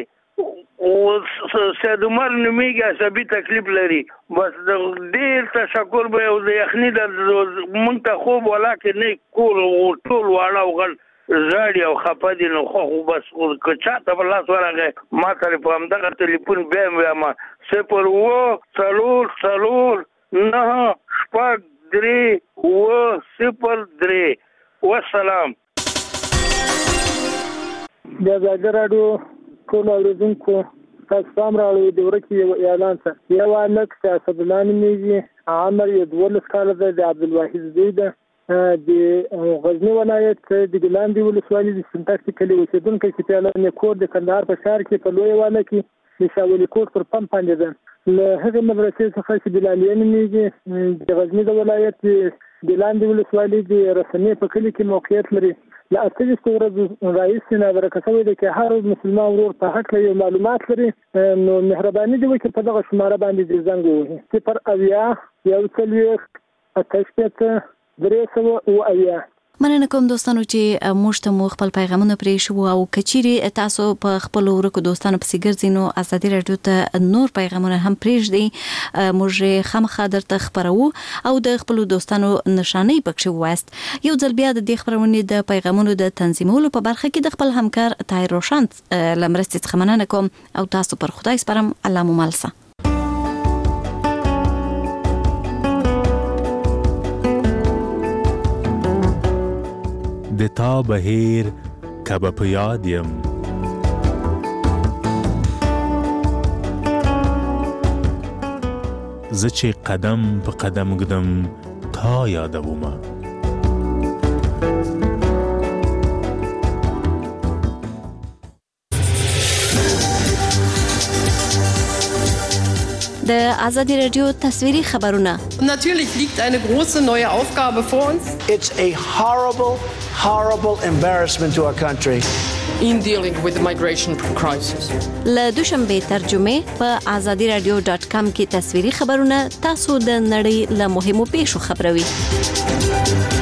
سید عمر نومیږي عصبي تکلیف لري. بس ډېر تشکر به یو د یخني د مونږ ته خوب ولاکې نه کول ټول واړه او غل زاړي او خفه دي. نو خو بس که چاته په لاس ورغی ما ته په همدغه تلیفون بیا یم وایم صفر اوه څلور څلور نهه شپږ درې اوه صفر درې. والسلام. د ازادۍ راډیو ټول اورېدونکو تاسو پام راوړئ د ورکې یو اعلان ته. یو هلک چې اسدالله نومیږي، عمر یې دولس کاله دی، د عبدالواحد زوی ده، د غزني ولایت د ګلاندې ولسوالۍ د سنټکسي کلي اوسېدونکی چې پیاله کور د کندهار په ښار کې په لویه واله کې د شاه ولي کوټ پر پمپ باندې ده. له هغې مدرسې څخه چې بلالیه نومیږي د غزني د ولایت د لاندې ولسوالۍ د رسنۍ په کلي کې موقعیت لري. له اته ویشتو ورځو راهیسې نادرکه شوی دی چې هر مسلمان ورور په هکله یو معلومات لري نو مهرباني دې وکړي په دغه شماره باندې دې زنګ ووهي صفر اویا یو څلوېښت اته شپېته درې سوه اوه اویا. مننه کوم دوستانو چې موږ ته مو خپل پیغامونه پرې شو او کچيري تاسو په خپل ورکو دوستانو پسې ګرځئ نو ازادي راډیو ته نور پیغامونه هم پرېږدئ. موږ خامخا درته خبرو او د خپل دوستانو نشانه پکښې وایست. یو ځل بیا د دې خبرونې د پیغامونو د تنظیمولو په برخه کې د خپل همکار طاهر روشن لمرستې څخه مننه کوم او تاسو پر خدای سپارم. الله مو مالسه. د تا بهیر کبه په یاد یم. زه چې قدم په قدم ږدم تا یادومه. د آزادی رادیو تصویری خبرونه. Natürlich liegt eine große neue Aufgabe vor uns. It's a horrible, horrible embarrassment to our country. In dealing with the migration crisis. له دوشنبه ترجمه په آزادی رادیو ډاټ کام کې تصویری خبرونه تاسو د نړۍ له مهمو پیښو خبروي.